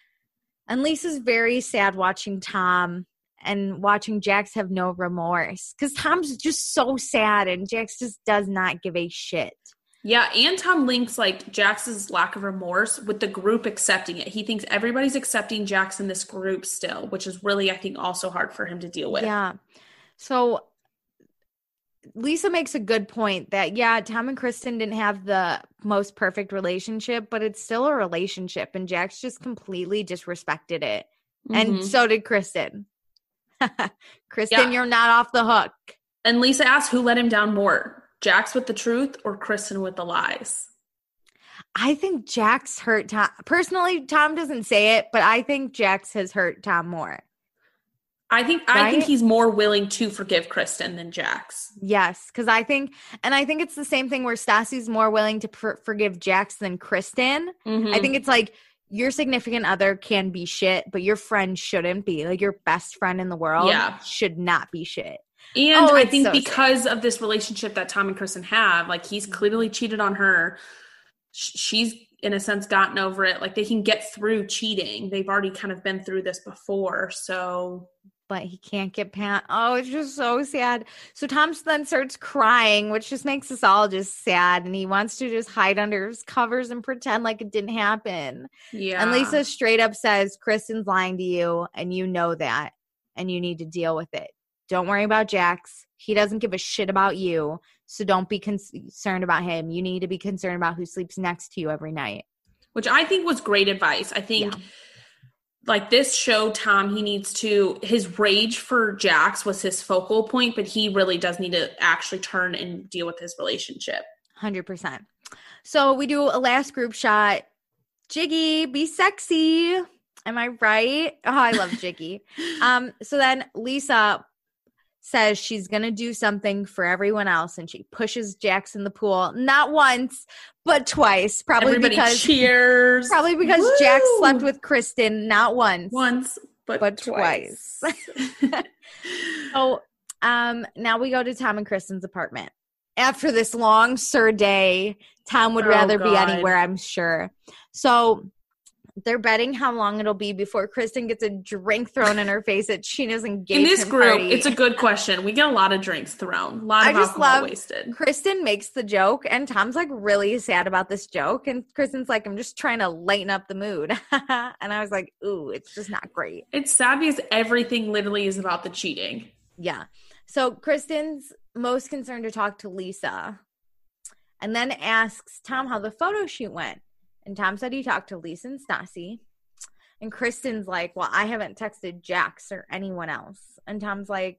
And Lisa's very sad watching Tom and watching Jax have no remorse. Because Tom's just so sad and Jax just does not give a shit. Yeah, and Tom links like Jax's lack of remorse with the group accepting it. He thinks everybody's accepting Jax in this group still, which is really, I think, also hard for him to deal with. Yeah. So Lisa makes a good point that, yeah, Tom and Kristen didn't have the most perfect relationship, but it's still a relationship. And Jax just completely disrespected it. Mm-hmm. And so did Kristen. Kristen, Yeah. you're not off the hook. And Lisa asked who let him down more, Jax with the truth or Kristen with the lies? I think Jax hurt Tom. Personally, Tom doesn't say it, but I think Jax has hurt Tom more. I think Right? I think he's more willing to forgive Kristen than Jax. Yes, because I think, and I think it's the same thing where Stassi's more willing to per- forgive Jax than Kristen. Mm-hmm. I think it's like your significant other can be shit, but your friend shouldn't be. Like your best friend in the world Yeah. should not be shit. And Oh, I it's think so because of this relationship that Tom and Kristen have, like he's clearly cheated on her. Sh- She's in a sense gotten over it. Like they can get through cheating. They've already kind of been through this before. So But he can't get past. Oh, it's just so sad. So Tom then starts crying, which just makes us all just sad. And he wants to just hide under his covers and pretend like it didn't happen. yeah. And Lisa straight up says, Kristen's lying to you, and you know that, and you need to deal with it. Don't worry about Jax. He doesn't give a shit about you, so don't be con- concerned about him. You need to be concerned about who sleeps next to you every night. Which I think was great advice. I think Yeah. like this showed Tom, he needs to, his rage for Jax was his focal point, but he really does need to actually turn and deal with his relationship. one hundred percent. So we do a last group shot. Jiggy, be sexy. Am I right? Oh, I love Jiggy. um, so then Lisa says she's going to do something for everyone else, and she pushes Jax in the pool, not once, but twice. Probably Everybody because cheers. probably because Woo! Jax slept with Kristen not once, once, but, but twice. twice. So um, now we go to Tom and Kristen's apartment. After this long Sir day, Tom would Oh, rather be God. anywhere, I'm sure. So they're betting how long it'll be before Kristen gets a drink thrown in her face at Sheena's engagement In this group, party. it's a good question. We get a lot of drinks thrown, a lot I of just alcohol love wasted. Kristen makes the joke, and Tom's like really sad about this joke. And Kristen's like, I'm just trying to lighten up the mood. And I was like, ooh, it's just not great. It's sad because everything literally is about the cheating. Yeah. So Kristen's most concerned to talk to Lisa and then asks Tom how the photo shoot went. And Tom said he talked to Lisa and Stassi. And Kristen's like, well, I haven't texted Jax or anyone else. And Tom's like,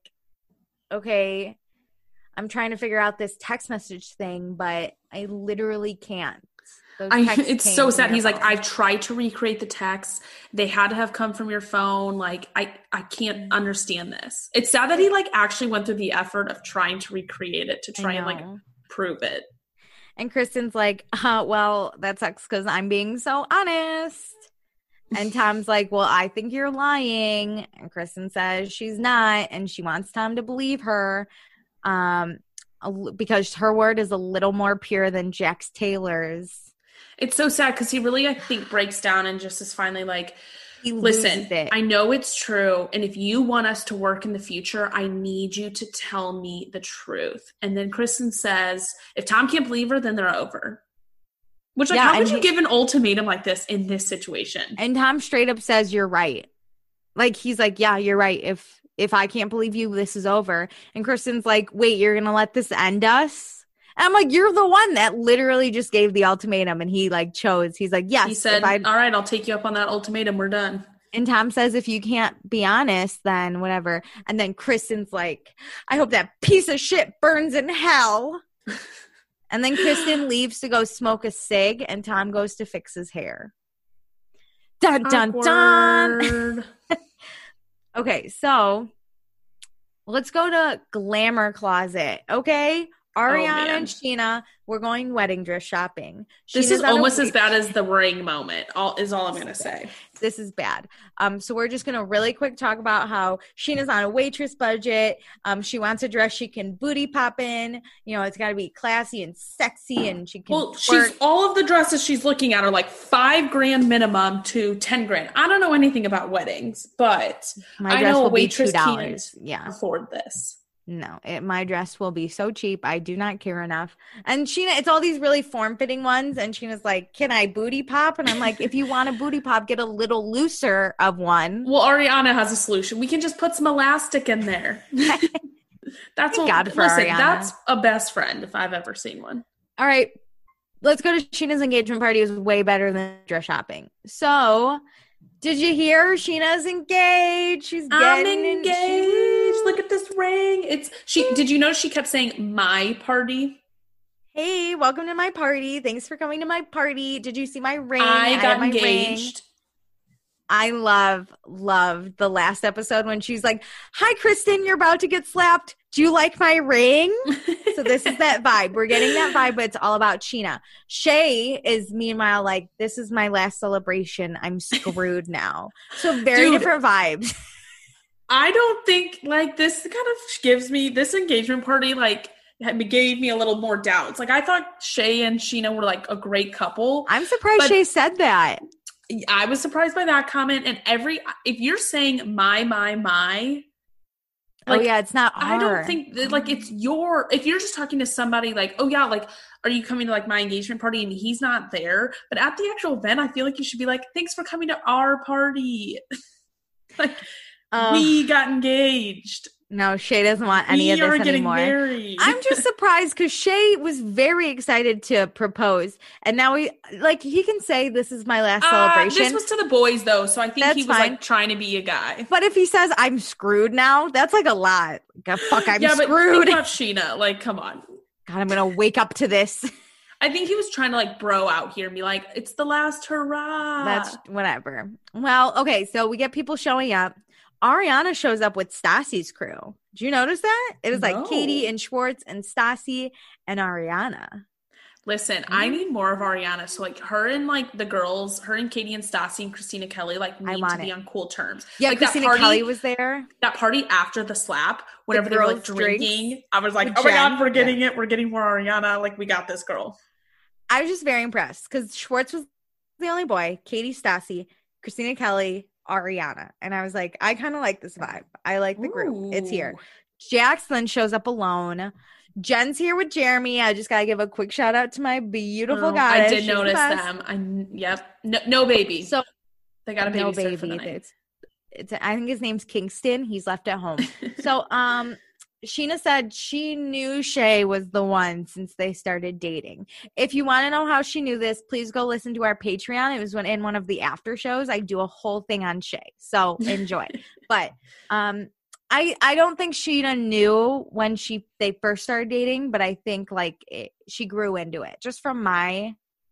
okay, I'm trying to figure out this text message thing, but I literally can't. Those I, texts it's came so from sad. your He's like, phone. I've tried to recreate the texts. They had to have come from your phone. Like, I, I can't understand this. It's sad that he like actually went through the effort of trying to recreate it to try and like prove it. And Kristen's like, uh, well, that sucks because I'm being so honest. And Tom's like, well, I think you're lying. And Kristen says she's not, and she wants Tom to believe her. Um, because her word is a little more pure than Jax Taylor's. It's so sad because he really, I think, breaks down and just is finally like, he listen, it. I know it's true. And if you want us to work in the future, I need you to tell me the truth. And then Kristen says, if Tom can't believe her, then they're over. Which, like, yeah, how could you he, give an ultimatum like this in this situation? And Tom straight up says, you're right. Like, he's like, yeah, you're right. If if I can't believe you, this is over. And Kristen's like, wait, you're going to let this end us? And I'm like, you're the one that literally just gave the ultimatum. And he, like, chose. He's like, yes. He said, all right, I'll take you up on that ultimatum. We're done. And Tom says, if you can't be honest, then whatever. And then Kristen's like, I hope that piece of shit burns in hell. And then Kristen leaves to go smoke a cig, and Tom goes to fix his hair. Dun, dun, Awkward. dun. Okay, so let's go to Glamour Closet, okay? Ariana oh, and Scheana, we're going wedding dress shopping. This Sheena's is almost as bad as the ring moment, all is all I'm going to say. This is bad. Um, so we're just going to really quick talk about how Sheena's on a waitress budget. Um, she wants a dress she can booty pop in. You know, it's got to be classy and sexy, and she can Well, twerk. she's all of the dresses she's looking at are like five grand minimum to ten grand. I don't know anything about weddings, but My I dress know will a waitress be two dollars. can't yeah. afford this. No, it, my dress will be so cheap. I do not care enough. And Scheana, it's all these really form-fitting ones. And Sheena's like, can I booty pop? And I'm like, if you want a booty pop, get a little looser of one. Well, Ariana has a solution. We can just put some elastic in there. That's what, God for listen, Ariana. That's a best friend if I've ever seen one. All right. Let's go to Sheena's engagement party. It was way better than dress shopping. So, did you hear Sheena's engaged? She's getting I'm engaged. She- Look at this ring. It's she. Did you notice she kept saying my party? Hey, welcome to my party. Thanks for coming to my party. Did you see my ring? I got I my engaged. Ring. I love, love the last episode when she's like, hi, Kristen, you're about to get slapped. Do you like my ring? So this is that vibe. We're getting that vibe, but it's all about Scheana. Shay is meanwhile like, this is my last celebration. I'm screwed now. So very Dude, different vibes. I don't think like this kind of gives me this engagement party like gave me a little more doubts. Like I thought Shay and Scheana were like a great couple. I'm surprised Shay said that. I was surprised by that comment. And every if you're saying my my my. Like, oh yeah, it's not her. I don't think that, like it's your if you're just talking to somebody like, oh yeah, like are you coming to like my engagement party and he's not there? But at the actual event, I feel like you should be like, thanks for coming to our party. Like uh, we got engaged. No, Shay doesn't want any we of this are getting anymore. Married. I'm just surprised because Shay was very excited to propose, and now we like he can say this is my last uh, celebration. This was to the boys though, so I think that's he was fine. like trying to be a guy. But if he says I'm screwed now, that's like a lot. Like, fuck, I'm yeah, screwed. But think about Scheana. Like, come on. God, I'm gonna wake up to this. I think he was trying to like bro out here and be like, it's the last hurrah. That's whatever. Well, okay, so we get people showing up. Ariana shows up with Stassi's crew. Did you notice that? It was no. like Katie and Schwartz and Stassi and Ariana. Listen, mm-hmm. I need more of Ariana. So like her and like the girls, her and Katie and Stassi and Christina Kelly like need to be it. on cool terms. Yeah, like Christina that party, Kelly was there. That party after the slap, whenever the they were like drinking, drinks. I was like, with oh my Jen. God, we're getting yeah. it. We're getting more Ariana. Like we got this girl. I was just very impressed because Schwartz was the only boy, Katie, Stassi, Christina Kelly, Ariana. And I was like, I kind of like this vibe. I like the group. Ooh. It's here. Jax then shows up alone. Jen's here with Jeremy. I just gotta give a quick shout out to my beautiful oh, goddess. I did She's notice the them. I yep. No, no baby. So they got a baby. No baby. For the night. It's, it's I think his name's Kingston. He's left at home. So um Scheana said she knew Shay was the one since they started dating. If you want to know how she knew this, please go listen to our Patreon. It was when in one of the after shows. I do a whole thing on Shay. So enjoy. But um I, I don't think Scheana knew when she they first started dating, but I think like it, she grew into it just from my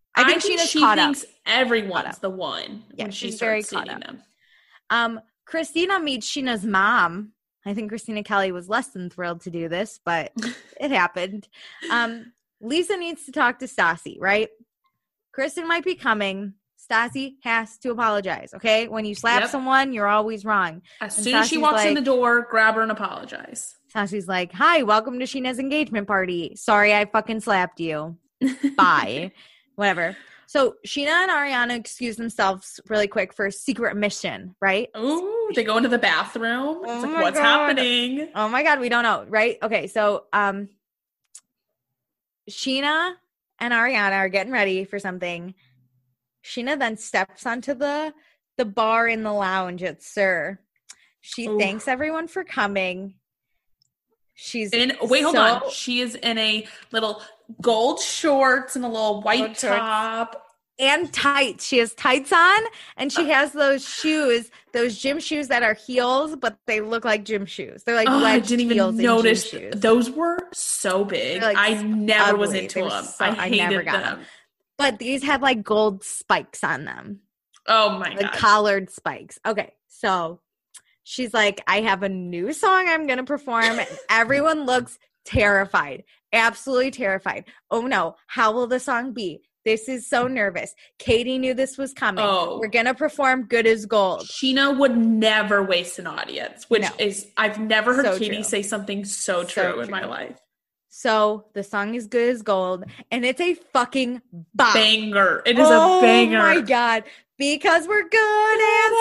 I think, I think Scheana's she caught thinks up. everyone's Caught up. the one Yeah, when she she's starts very seeing caught up. them. Um, Christina meets Scheana's mom. I think Christina Kelly was less than thrilled to do this, but it happened. Um, Lisa needs to talk to Stassi, right? Kristen might be coming. Stassi has to apologize, okay? When you slap Yep. someone, you're always wrong. As And soon as she Stassi's walks like, in the door, grab her and apologize. Stassi's like, hi, welcome to Scheana's engagement party. Sorry I fucking slapped you. Bye. Whatever. So Scheana and Ariana excuse themselves really quick for a secret mission, right? Ooh, they go into the bathroom. Oh It's like, my what's God. happening? Oh my God, we don't know, right? Okay, so um, Scheana and Ariana are getting ready for something. Scheana then steps onto the the bar in the lounge at Sir. She Ooh. thanks everyone for coming. She's in wait, hold so, on. She is in a little gold shorts and a little white Gold shorts. top. And tights. She has tights on, and she has those shoes, those gym shoes that are heels, but they look like gym shoes. They're like Oh, I wedged didn't heels even notice. and gym shoes. Those were so big. They're, like, I never was ugly. into They were them. so- I I hated never got them. them. But these had like gold spikes on them. Oh my Like god. collared spikes. Okay, so she's like, I have a new song I'm going to perform. And everyone looks terrified. Absolutely terrified. Oh no, how will the song be? This is so nervous. Katie knew this was coming. Oh. We're going to perform Good as Gold. Scheana would never waste an audience, which No. is, I've never heard So Katie true. say something so true So in my true. life. So the song is Good as Gold, and it's a fucking bop. Banger. It is oh a banger. Oh my God. Because we're good as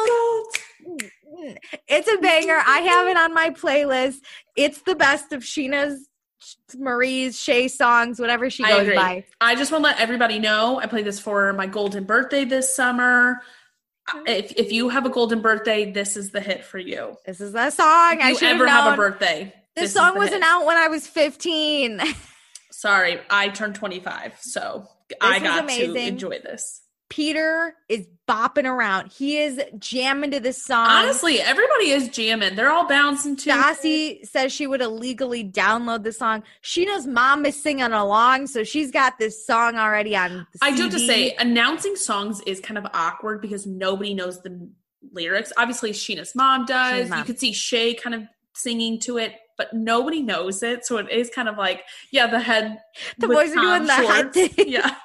gold. It's a banger. I have it on my playlist. It's the best of Sheena's, Marie's, Shay songs, whatever she I goes agree. by. I just want to let everybody know I played this for my golden birthday this summer. If if you have a golden birthday, this is the hit for you. This is the song. If I you should ever have have a known. birthday, This, this is song the wasn't hit. out when I was fifteen. Sorry, I turned twenty-five, so This I was got to amazing. enjoy this. Peter is bopping around. He is jamming to this song. Honestly, everybody is jamming. They're all bouncing to Stassi says she would illegally download the song. Sheena's mom is singing along, so she's got this song already on the I C D. do have to say, announcing songs is kind of awkward because nobody knows the lyrics. Obviously, Sheena's mom does. Sheena's mom. You could see Shay kind of singing to it, but nobody knows it. So it is kind of like, yeah, the head. The with boys are Tom doing the head Schwartz. thing. Yeah.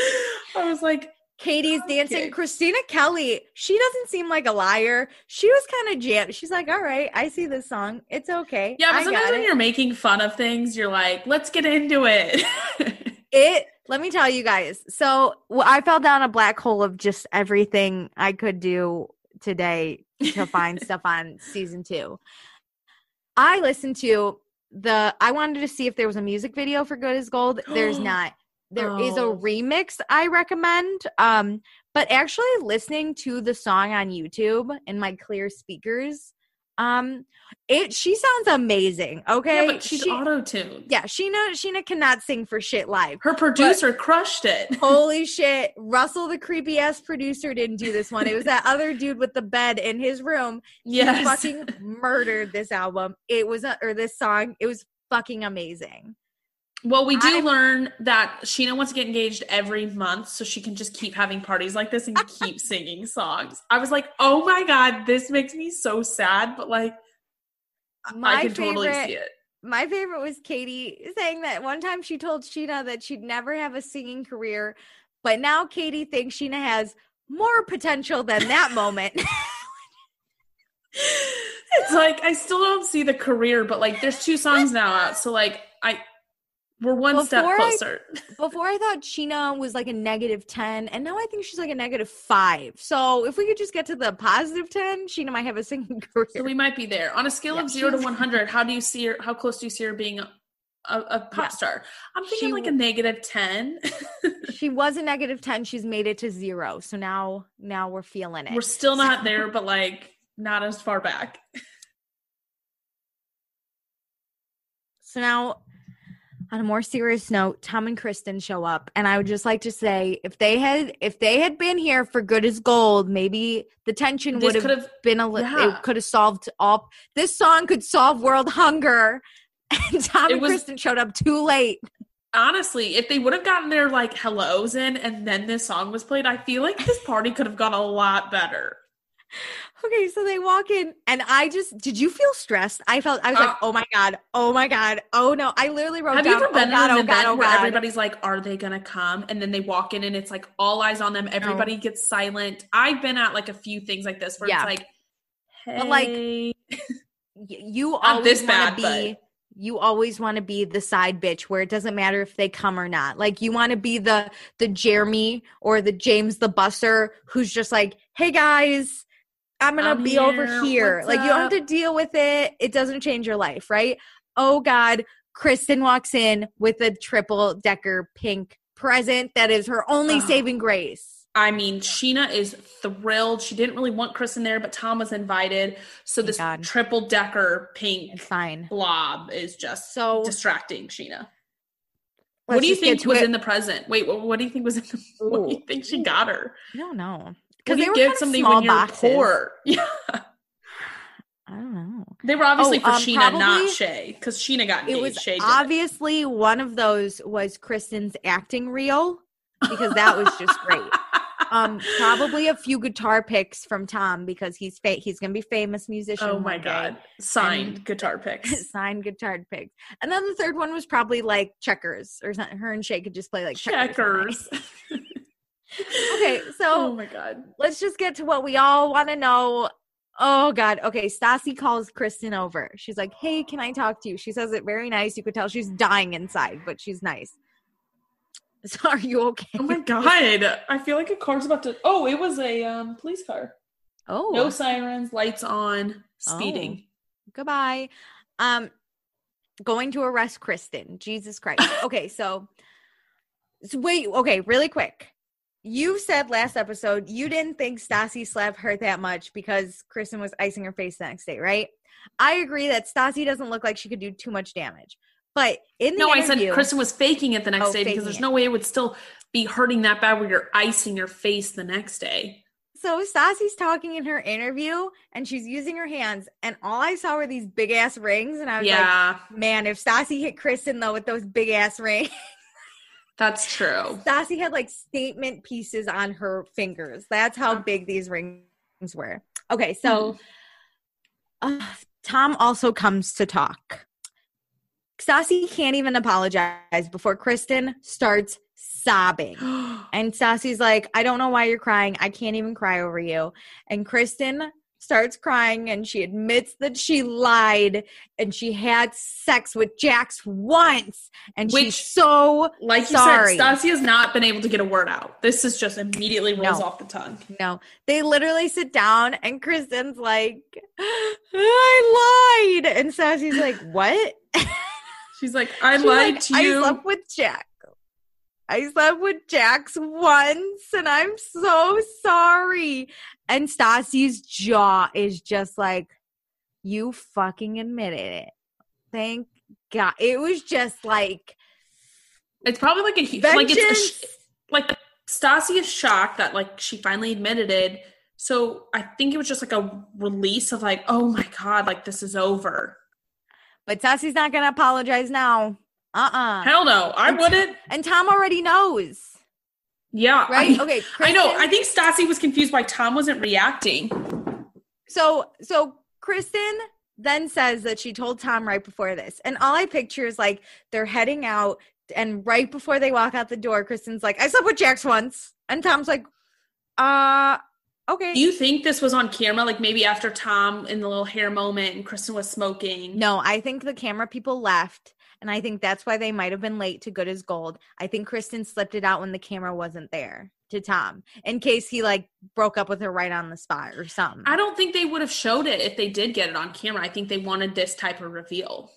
I was like, Katie's dancing. Okay. Christina Kelly, she doesn't seem like a liar. She was kind of jammed. She's like, all right, I see this song. It's okay. yeah, but I sometimes got when it. you're making fun of things, you're like, let's get into it. It, let me tell you guys. So well, I fell down a black hole of just everything I could do today to find stuff on season two. I listened to the, I wanted to see if there was a music video for Good as Gold. There's not. There is a Oh. remix I recommend. Um, but actually listening to the song on YouTube in my clear speakers, um, it she sounds amazing. Okay. Yeah, but she's She- auto-tuned. yeah, Sheena Sheena cannot sing for shit live. Her producer crushed it. Holy shit. Russell, the creepy ass producer, didn't do this one. It was that other dude with the bed in his room. He Yes. fucking murdered this album. It was, a, or this song. It was fucking amazing. Well, we do I- learn that Scheana wants to get engaged every month so she can just keep having parties like this and keep singing songs. I was like, oh my God, this makes me so sad, but like, My I can favorite, totally see it. My favorite was Katie saying that one time she told Sheena that she'd never have a singing career, but now Katie thinks Sheena has more potential than that moment. It's like, I still don't see the career, but like, there's two songs now out. So like, I, we're one step Before I- closer. Before I thought Sheena was like a negative ten, and now I think she's like a negative five. So if we could just get to the positive ten, Sheena might have a singing career. So we might be there. On a scale Yeah, of zero to she's- one hundred, how do you see her, how close do you see her being a, a, a pop Yeah. star? I'm thinking She like a w- negative ten. She was a negative ten. She's made it to zero. So now, now we're feeling it. We're still not there, but like not as far back. So now, on a more serious note, Tom and Kristen show up, and I would just like to say, if they had, if they had been here for Good as Gold, maybe the tension This would could have have, been a little. yeah. It could have solved all. This song could solve world hunger. And Tom It and was- Kristen showed up too late. honestly, if they would have gotten their like hellos in and then this song was played, I feel like this party could have gone a lot better. Okay, so they walk in and I just, did you feel stressed? I felt, I was uh, like, oh my God, oh my God, oh no. I literally wrote have down, you ever been oh God, to an oh event God, oh where God. everybody's like, are they going to come? And then they walk in and it's like all eyes on them. Everybody no. gets silent. I've been at like a few things like this where yeah. it's like, hey. But like, you always want to be, but... you always want to be the side bitch where it doesn't matter if they come or not. Like you want to be the, the Jeremy or the James the Busser who's just like, hey guys, I'm going to be here. over here. What's like, up? You don't have to deal with it. It doesn't change your life, right? Oh, God. Kristen walks in with a triple-decker pink present that is her only oh. saving grace. I mean, Sheena is thrilled. She didn't really want Kristen there, but Tom was invited. So this triple-decker pink it's fine. blob is just so distracting Sheena. What do you think was it. in the present? Wait, what, what do you think was in the – what do you think she got her? I don't know. Because they give somebody when you're boxes. poor. Yeah. I don't know. They were obviously oh, for um, Sheena, probably, not Shay. Because Sheena got engaged. It was Shay obviously it. one of those was Kristen's acting reel. Because that was just great. Um, probably a few guitar picks from Tom because he's fa- he's going to be famous musician. Oh my God. Signed and guitar picks. Signed guitar picks. And then the third one was probably like checkers or something. Her and Shay could just play like checkers. Checkers. Okay, so oh my God. Let's just get to what we all want to know. Oh God. Okay, Stassi calls Kristen over. She's like, hey, can I talk to you? She says it very nice. You could tell she's dying inside, but she's nice. So are you okay? Oh my God. I feel like a car's about to, oh, it was a um, police car. Oh. No sirens, lights on, speeding. Oh. Goodbye. Um, going to arrest Kristen. Jesus Christ. Okay, so, so wait, okay, really quick. You said last episode you didn't think Stassi slap hurt that much because Kristen was icing her face the next day, right? I agree that Stassi doesn't look like she could do too much damage. But in the No, interview, I said Kristen was faking it the next oh, day because there's it. no way it would still be hurting that bad where you're icing your face the next day. So Stassi's talking in her interview and she's using her hands and all I saw were these big ass rings and I was yeah. like, man, if Stassi hit Kristen though with those big ass rings. That's true. Stassi had like statement pieces on her fingers. That's how big these rings were. Okay, so mm. uh, Tom also comes to talk. Stassi can't even apologize before Kristen starts sobbing. And Stassi's like, I don't know why you're crying. I can't even cry over you. And Kristen starts crying and she admits that she lied and she had sex with Jax once. And Which, she's so like sorry. you said, Stassi has not been able to get a word out. This is just immediately rolls no. off the tongue. No. They literally sit down and Kristen's like, I lied. And Stassi's like, what? She's like, I She's lied like, to you. I slept with Jax. I slept with Jax once, and I'm so sorry. And Stassi's jaw is just like, you fucking admitted it. Thank God. It was just like, it's probably like a vengeance. like it's a, like Stassi is shocked that like she finally admitted it. So I think it was just like a release of like, oh my God, like this is over. But Stassi's not going to apologize now. Uh-uh. Hell no. I and wouldn't. T- and Tom already knows. Yeah. Right? I, okay. Kristen, I know. I think Stassi was confused why Tom wasn't reacting. So, so Kristen then says that she told Tom right before this. And all I picture is like they're heading out and right before they walk out the door, Kristen's like, I slept with Jax once. And Tom's like, uh... okay. Do you think this was on camera? Like maybe after Tom in the little hair moment and Kristen was smoking? No, I think the camera people left. And I think that's why they might have been late to Good as Gold. I think Kristen slipped it out when the camera wasn't there to Tom in case he like broke up with her right on the spot or something. I don't think they would have showed it if they did get it on camera. I think they wanted this type of reveal.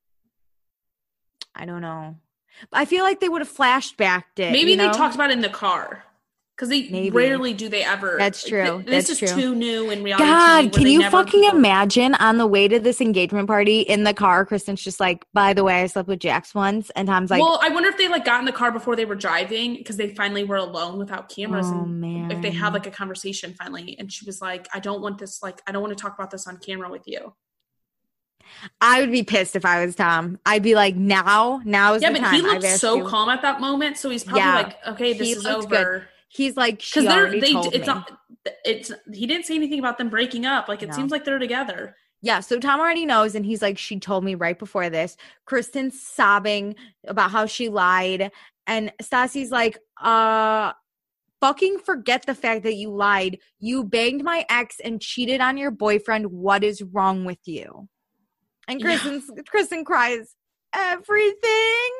I don't know. I feel like they would have flashed backed it. Maybe you know? they talked about it in the car. Because they Maybe. rarely do they ever. That's true. This That's is true. too new in reality. God, can you fucking before. imagine on the way to this engagement party in the car, Kristen's just like, by the way, I slept with Jax once. And Tom's like, well, I wonder if they like got in the car before they were driving because they finally were alone without cameras. Oh, and man. If they had like a conversation finally. And she was like, I don't want this, like, I don't want to talk about this on camera with you. I would be pissed if I was Tom. I'd be like, now, now is yeah, the but time. he looked I've asked so you. calm at that moment. So he's probably Yeah, like, okay, this he is looked over. good. He's like, she Because they're already they told it's me. not it's he didn't say anything about them breaking up. Like it No. seems like they're together. Yeah, so Tom already knows, and he's like, she told me right before this. Kristen's sobbing about how she lied, and Stassi's like, uh, fucking forget the fact that you lied. You banged my ex and cheated on your boyfriend. What is wrong with you? And Kristen, yeah. Kristen cries, everything.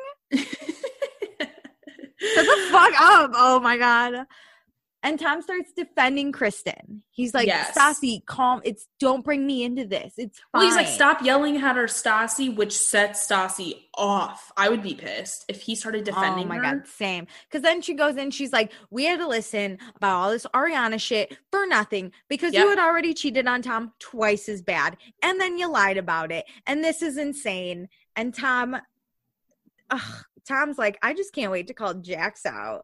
Shut the fuck up. Oh my God. And Tom starts defending Kristen. He's like, yes. Stassi, calm. It's don't bring me into this. It's fine. Well, he's like, stop yelling at her, Stassi, which sets Stassi off. I would be pissed if he started defending her. Oh my her. God, same. Because then she goes in, she's like, we had to listen about all this Ariana shit for nothing because yep. you had already cheated on Tom twice as bad. And then you lied about it. And this is insane. And Tom, ugh, Tom's like, I just can't wait to call Jax out.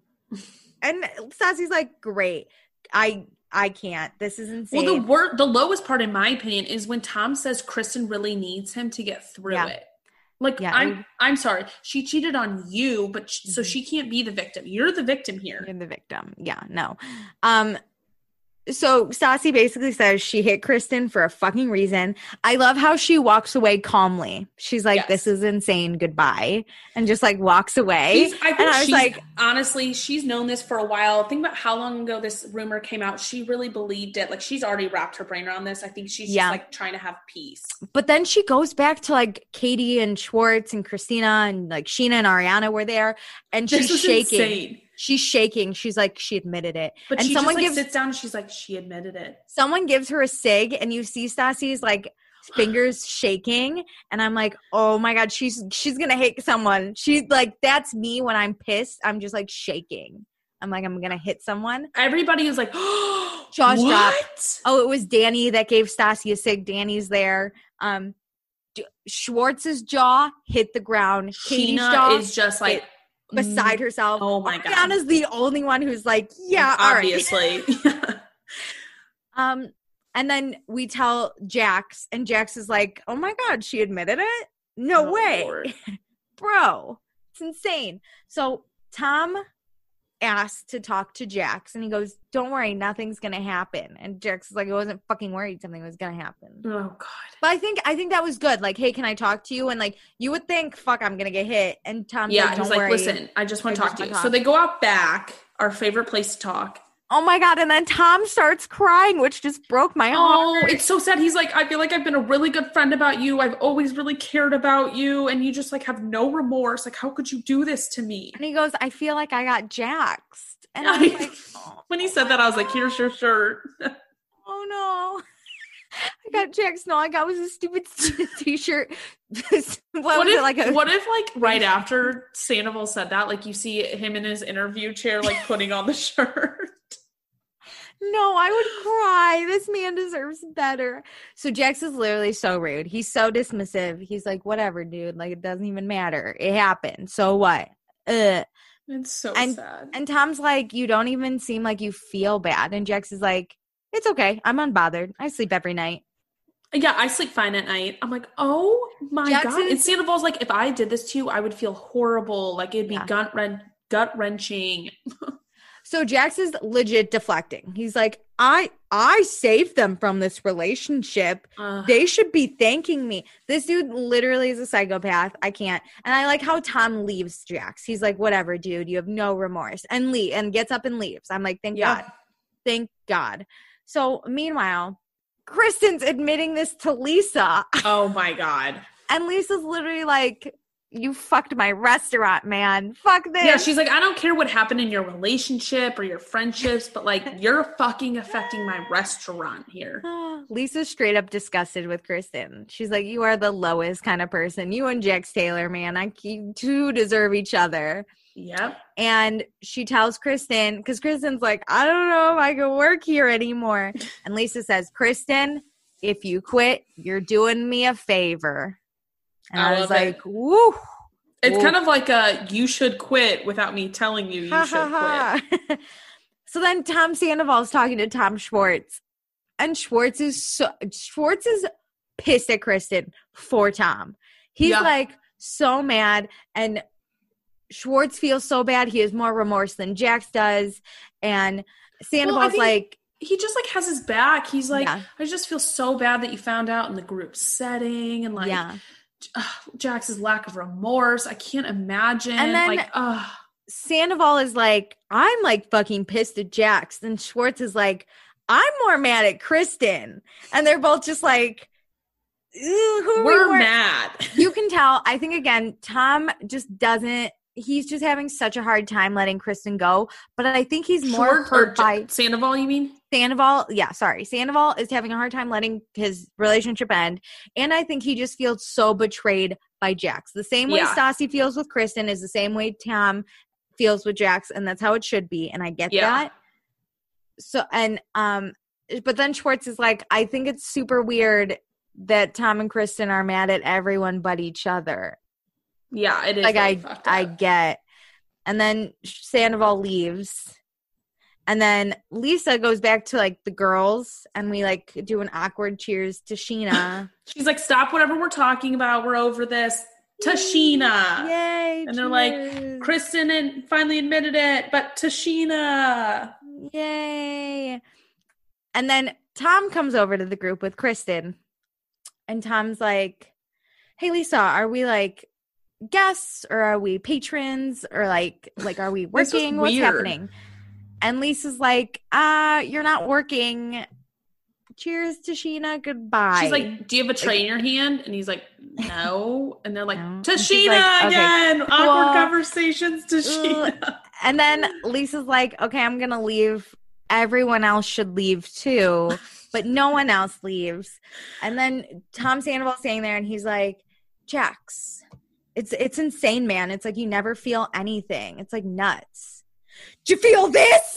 And Stassi's like, great. I I can't. This is insane. Well, the wor- the lowest part, in my opinion, is when Tom says Kristen really needs him to get through yeah. it. Like, yeah, I'm I'm sorry. She cheated on you, but sh- mm-hmm. so she can't be the victim. You're the victim here. You're the victim. Yeah, no. Um, so Stassi basically says she hit Kristen for a fucking reason. I love how she walks away calmly. She's like, yes. this is insane. Goodbye. And just like walks away. She's, I think and I was like, honestly, she's known this for a while. Think about how long ago this rumor came out. She really believed it. Like she's already wrapped her brain around this. I think she's yeah. just like trying to have peace. But then she goes back to like Katie and Schwartz and Christina and like Sheena and Ariana were there. And this she's shaking. Insane. She's shaking. She's like, she admitted it. But and she someone just like gives, sits down and she's like, she admitted it. Someone gives her a cig and you see Stassi's like fingers shaking. And I'm like, oh my God, she's she's going to hit someone. She's like, that's me when I'm pissed. I'm just like shaking. I'm like, I'm going to hit someone. Everybody is like, oh, jaws what? dropped. Oh, it was Danny that gave Stassi a cig. Danny's there. Um, Schwartz's jaw hit the ground. Katie's Sheena jaw is just like, beside herself. Oh my God. Ariana's the only one who's like, yeah, obviously. All right. um, and then we tell Jax, and Jax is like, oh my God, she admitted it? No oh, way. Bro, it's insane. So Tom asked to talk to Jax, and he goes, don't worry, nothing's gonna happen. And Jax is like, I wasn't fucking worried something was gonna happen. Oh God. But I think I think that was good. Like, hey, can I talk to you? And like, you would think, fuck, I'm gonna get hit. And Tom's yeah, like, don't he's like, worry. listen, I just want to talk to you. Talk. So they go out back, our favorite place to talk. Oh my God. And then Tom starts crying, which just broke my heart. Oh, it's so sad. He's like, I feel like I've been a really good friend about you. I've always really cared about you. And you just like have no remorse. Like, how could you do this to me? And he goes, I feel like I got jaxed. And I was like, oh, when he said that, I was like, here's your shirt. Oh no. I got jaxed. No, I got was a stupid t-shirt. what, what was if, it like? A- what if like right after Sandoval said that, like you see him in his interview chair, like putting on the shirt? No, I would cry. This man deserves better. So Jax is literally so rude. He's so dismissive. He's like, whatever, dude. Like, it doesn't even matter. It happened. So what? Ugh. It's so and, sad. And Tom's like, you don't even seem like you feel bad. And Jax is like, it's okay. I'm unbothered. I sleep every night. Yeah, I sleep fine at night. I'm like, oh my Jax God. Is- and Sandoval's like, if I did this to you, I would feel horrible. Like, it'd be yeah. gut ren- gut wrenching. So Jax is legit deflecting. He's like, I I saved them from this relationship. Uh, they should be thanking me. This dude literally is a psychopath. I can't. And I like how Tom leaves Jax. He's like, whatever, dude. You have no remorse. And leave and gets up and leaves. I'm like, thank yeah. God. Thank God. So meanwhile, Kristen's admitting this to Lisa. Oh my God. And Lisa's literally like, you fucked my restaurant, man. Fuck this. Yeah, she's like, I don't care what happened in your relationship or your friendships, but like, you're fucking affecting my restaurant here. Lisa's straight up disgusted with Kristen. She's like, you are the lowest kind of person. You and Jax Taylor, man. I you two deserve each other. Yep. And she tells Kristen, because Kristen's like, I don't know if I can work here anymore. And Lisa says, Kristen, if you quit, you're doing me a favor. And I, I was like, it. woo. It's woo. kind of like a, you should quit without me telling you you ha, should ha, quit. So then Tom Sandoval is talking to Tom Schwartz. And Schwartz is so, Schwartz is pissed at Kristen for Tom. He's Yeah. like so mad, and Schwartz feels so bad. He has more remorse than Jax does, and Sandoval's well, like, he just like has his back. He's like, yeah. I just feel so bad that you found out in the group setting, and like, yeah. uh, Jax's lack of remorse. I can't imagine. And then like, uh Sandoval is like, I'm like fucking pissed at Jax, and Schwartz is like, I'm more mad at Kristen, and they're both just like, who we're we mad. You can tell. I think again, Tom just doesn't. He's just having such a hard time letting Kristen go. But I think he's more Schwartz hurt or by Sandoval. You mean Sandoval? Yeah, sorry. Sandoval is having a hard time letting his relationship end, and I think he just feels so betrayed by Jax. The same way Yeah. Stassi feels with Kristen is the same way Tom feels with Jax, and that's how it should be. And I get Yeah. that. So and um, but then Schwartz is like, I think it's super weird that Tom and Kristen are mad at everyone but each other. Yeah, it is. Like really I, fucked I up. get. And then Sandoval leaves, and then Lisa goes back to like the girls, and we like do an awkward cheers to Sheena. She's like, stop whatever we're talking about. We're over this. Tashina. Yay! And they're like, Kristen and finally admitted it, but Tashina. Yay! And then Tom comes over to the group with Kristen, and Tom's like, "Hey, Lisa, are we like guests or are we patrons or like like are we working? What's weird. happening?" And Lisa's like, uh, you're not working. Cheers to Sheena. Goodbye. She's like, do you have a tray in your hand? And he's like, no. And they're like, No. And Tashina she's like, okay, again. cool. Awkward conversations, Tashina. And then Lisa's like, okay, I'm going to leave. Everyone else should leave too. But no one else leaves. And then Tom Sandoval's staying there, and he's like, Jax, it's it's insane, man. It's like you never feel anything. It's like nuts. Do you feel this?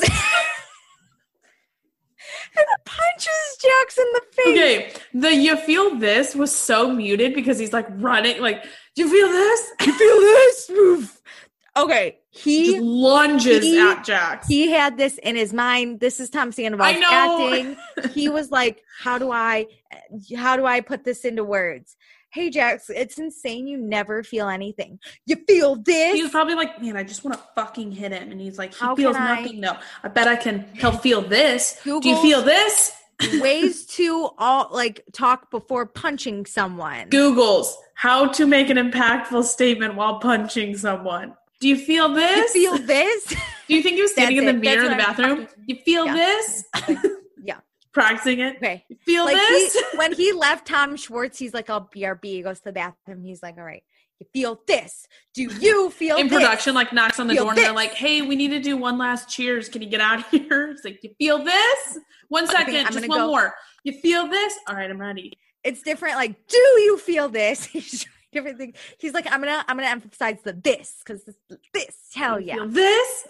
And punches Jax in the face. Okay, the you feel this was so muted because he's like running, like, do you feel this? You feel this? Move. Okay, he just lunges he, at Jax. He had this in his mind. This is Tom Sandoval's I know. acting. He was like, how do I how do I put this into words? Hey, Jax, it's insane you never feel anything. You feel this? He was probably like, man, I just want to fucking hit him. And he's like, he How feels can I- nothing. No, I bet I can. He'll feel this. Do you Google's- feel this? Ways to all like talk before punching someone. Googles how to make an impactful statement while punching someone. Do you feel You this? feel this? Do you think he was standing That's in the it. mirror in the That's what I'm bathroom? You feel Yeah. this? Yeah. Practicing it. Okay. You feel Like this? he, when he left Tom Schwartz, he's like, "I'll B R B." He goes to the bathroom. He's like, "All right, you feel this? Do you feel in this?" production, like knocks on the Feel door and they're this. like, "Hey, we need to do one last cheers. Can you get out of here?" It's like, you feel this? One Okay, second, I'm just gonna one go- more. You feel this? All right, I'm ready. It's different. Like, do you feel this? He's trying different things. He's like, I'm gonna, I'm gonna emphasize the this because this, this, hell You yeah. feel this?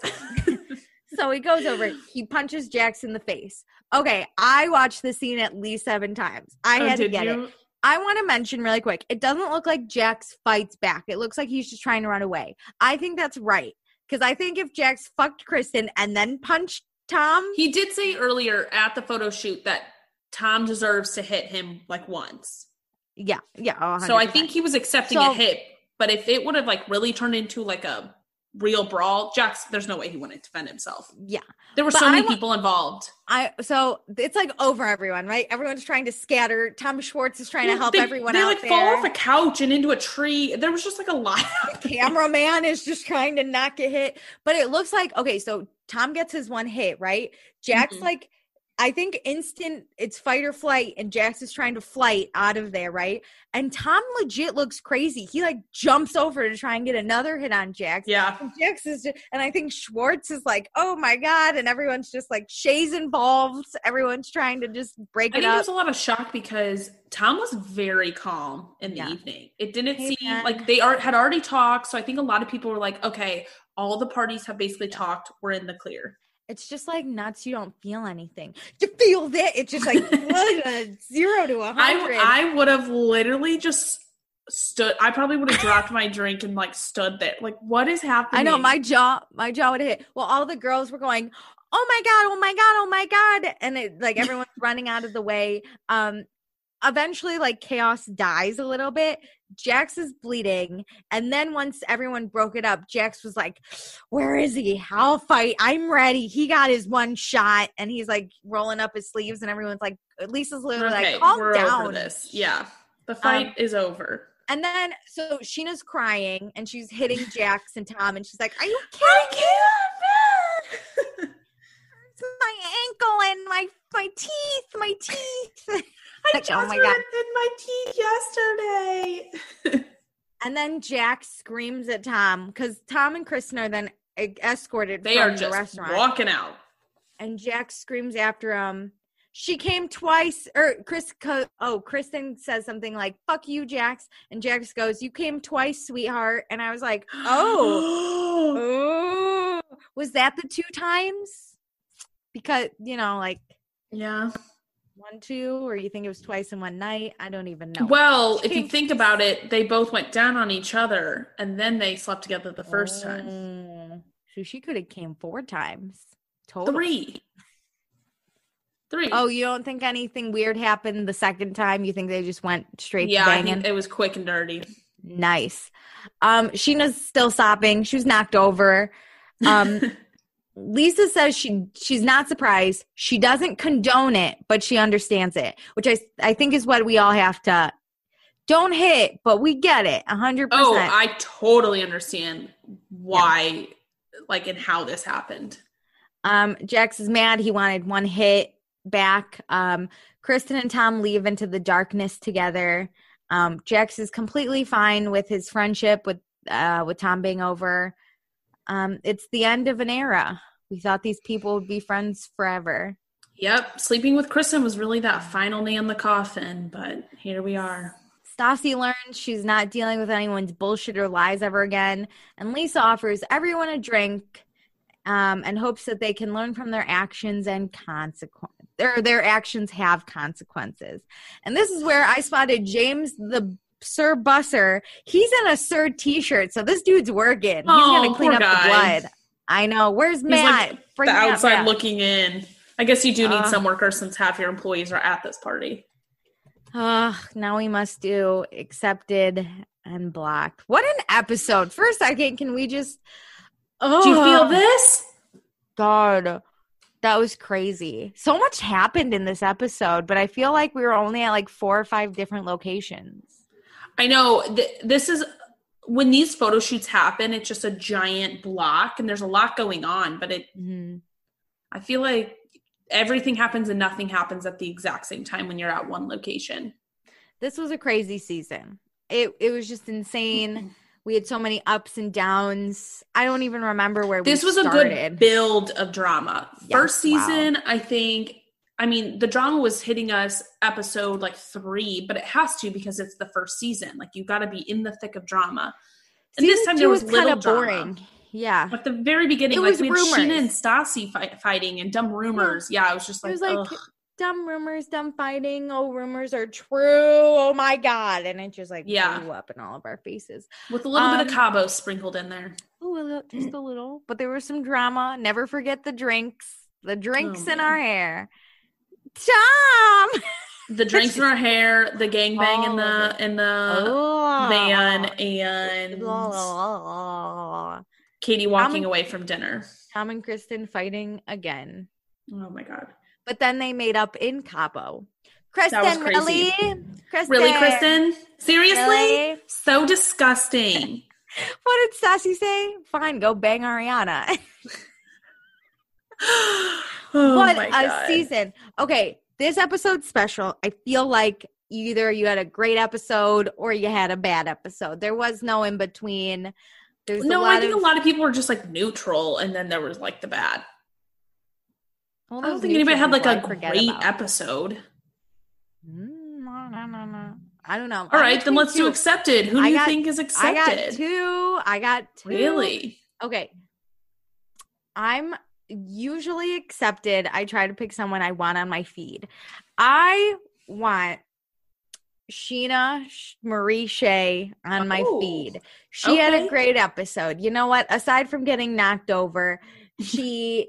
So he goes over, he punches Jax in the face. Okay, I watched the scene at least seven times. I Oh, had to did get you? it. I want to mention really quick, it doesn't look like Jax fights back. It looks like he's just trying to run away. I think that's right. Because I think if Jax fucked Kristen and then punched Tom, He did say earlier at the photo shoot that Tom deserves to hit him like once. yeah, yeah. Oh, So I one hundred percent. think he was accepting So- a hit. But if it would have like really turned into like a real brawl, Jax, there's no way he wouldn't defend himself. yeah. There were But so many I wa- people involved. I so it's like over everyone, right? Everyone's trying to scatter. Tom Schwartz is trying to help they, everyone They out like there. fall off a couch and into a tree. There was just like a lot. Cameraman is just trying to not get hit. But it looks like, okay, so Tom gets his one hit, right? Jax, Mhm. like, I think instant, it's fight or flight, and Jax is trying to flight out of there, right? And Tom legit looks crazy. He, like, jumps over to try and get another hit on Jax. Yeah. And Jax is just, and I think Schwartz is like, oh my God. And everyone's just like, Shay's involved. Everyone's trying to just break I it think there up. was a lot of shock because Tom was very calm in the Yeah. evening. It didn't Hey, seem man. like they are, had already talked. So I think a lot of people were like, okay, all the parties have basically talked. We're in the clear. It's just like nuts. You don't feel anything. You feel that. It's just like a zero to a hundred. I, I would have literally just stood. I probably would have dropped my drink and like stood there. Like, what is happening? I know my jaw, my jaw would hit. Well, all the girls were going, "Oh my God, oh my God, oh my God." And it like everyone's running out of the way. Um, eventually, like, chaos dies a little bit. Jax is bleeding. And then once everyone broke it up, Jax was like, where is he? I'll fight. I'm ready. He got his one shot. And he's, like, rolling up his sleeves. And everyone's like, Lisa's literally okay, like, calm we're down. over this. Yeah. The fight um, is over. And then, so Scheana's crying. And she's hitting Jax and Tom. And she's like, are you kidding me? My ankle and my my teeth, my teeth. I like, just oh my God. in my teeth yesterday. And then Jax screams at Tom because Tom and Kristen are then escorted they from are the just restaurant. Walking out. And Jax screams after him. She came twice, or Chris. Oh, Kristen says something like "fuck you, Jax," and Jax goes, "You came twice, sweetheart." And I was like, "Oh, oh, was that the two times?" Because, you know, like, yeah, one, two, or you think it was twice in one night? I don't even know. Well, if you think about it, they both went down on each other, and then they slept together the first time. Oh, so she could have came four times. Total. Three. Three. Oh, you don't think anything weird happened the second time? You think they just went straight yeah, to banging? I think it was quick and dirty. Nice. Um, Scheana's still sobbing. She was knocked over. Um Lisa says she she's not surprised. She doesn't condone it, but she understands it, which I, I think is what we all have to – don't hit, but we get it one hundred percent. Oh, I totally understand why, yeah. like, and how this happened. Um, Jax is mad. He wanted one hit back. Um, Kristen and Tom leave into the darkness together. Um, Jax is completely fine with his friendship with uh, with Tom being over. Um, it's the end of an era. We thought these people would be friends forever. Yep. Sleeping with Kristen was really that final nail in the coffin, but here we are. Stassi learns she's not dealing with anyone's bullshit or lies ever again. And Lisa offers everyone a drink um, and hopes that they can learn from their actions and consequence. Or their actions have consequences. And this is where I spotted James the Sir Busser. He's in a Sir t-shirt, so this dude's working. He's oh, gonna clean up guy. the blood. I know. Where's He's Matt? Like Bring the outside Matt. looking in. I guess you do need uh, some workers since half your employees are at this party. Ugh, now we must do accepted and blocked. What an episode. For a second, can we just oh. Do you feel this? God. That was crazy. So much happened in this episode, but I feel like we were only at like four or five different locations. I know. Th- this is when these photo shoots happen, it's just a giant block and there's a lot going on, but it, mm-hmm. I feel like everything happens and nothing happens at the exact same time when you're at one location. This was a crazy season. It it was just insane. We had so many ups and downs. I don't even remember where this we was started. a good build of drama. Yes, First season, wow. I think, I mean, the drama was hitting us episode like three, but it has to because it's the first season. Like, you got to be in the thick of drama. And season this time there was, was little drama. Boring. Yeah. At the very beginning, it like was we had rumors. Scheana and Stassi fight, fighting and dumb rumors. Yeah, yeah it was just like, it was like ugh. dumb rumors, dumb fighting. Oh, rumors are true. Oh my God. And it just like yeah. blew up in all of our faces. With a little um, bit of Cabo sprinkled in there. A little, just a little. But there was some drama. Never forget the drinks. The drinks oh, in man. our hair. Tom! The drinks in our hair, the gangbang oh, in the in the oh. van, and oh. Katie walking and, away from dinner. Tom and Kristen fighting again. Oh my God. But then they made up in Cabo. Kristen, that was crazy. really? Kristen. Really, Kristen? Seriously? Really? So disgusting. What did Stassi say? Fine, go bang Ariana. oh what my a God. season. Okay, this episode's special. I feel like either you had a great episode or you had a bad episode. There was no in between. There's no, a lot I think of, a lot of people were just like neutral, and then there was like the bad. Well, I don't think anybody had like a great about. episode. Mm, no, no, no, no. I don't know. All right, then let's two. do accepted. Who do I you got, think is accepted? I got two. I got two. Really? Okay. I'm usually accepted. I try to pick someone I want on my feed. I want Scheana Marie Shea on my oh, feed. She okay. had a great episode. You know what? Aside from getting knocked over, she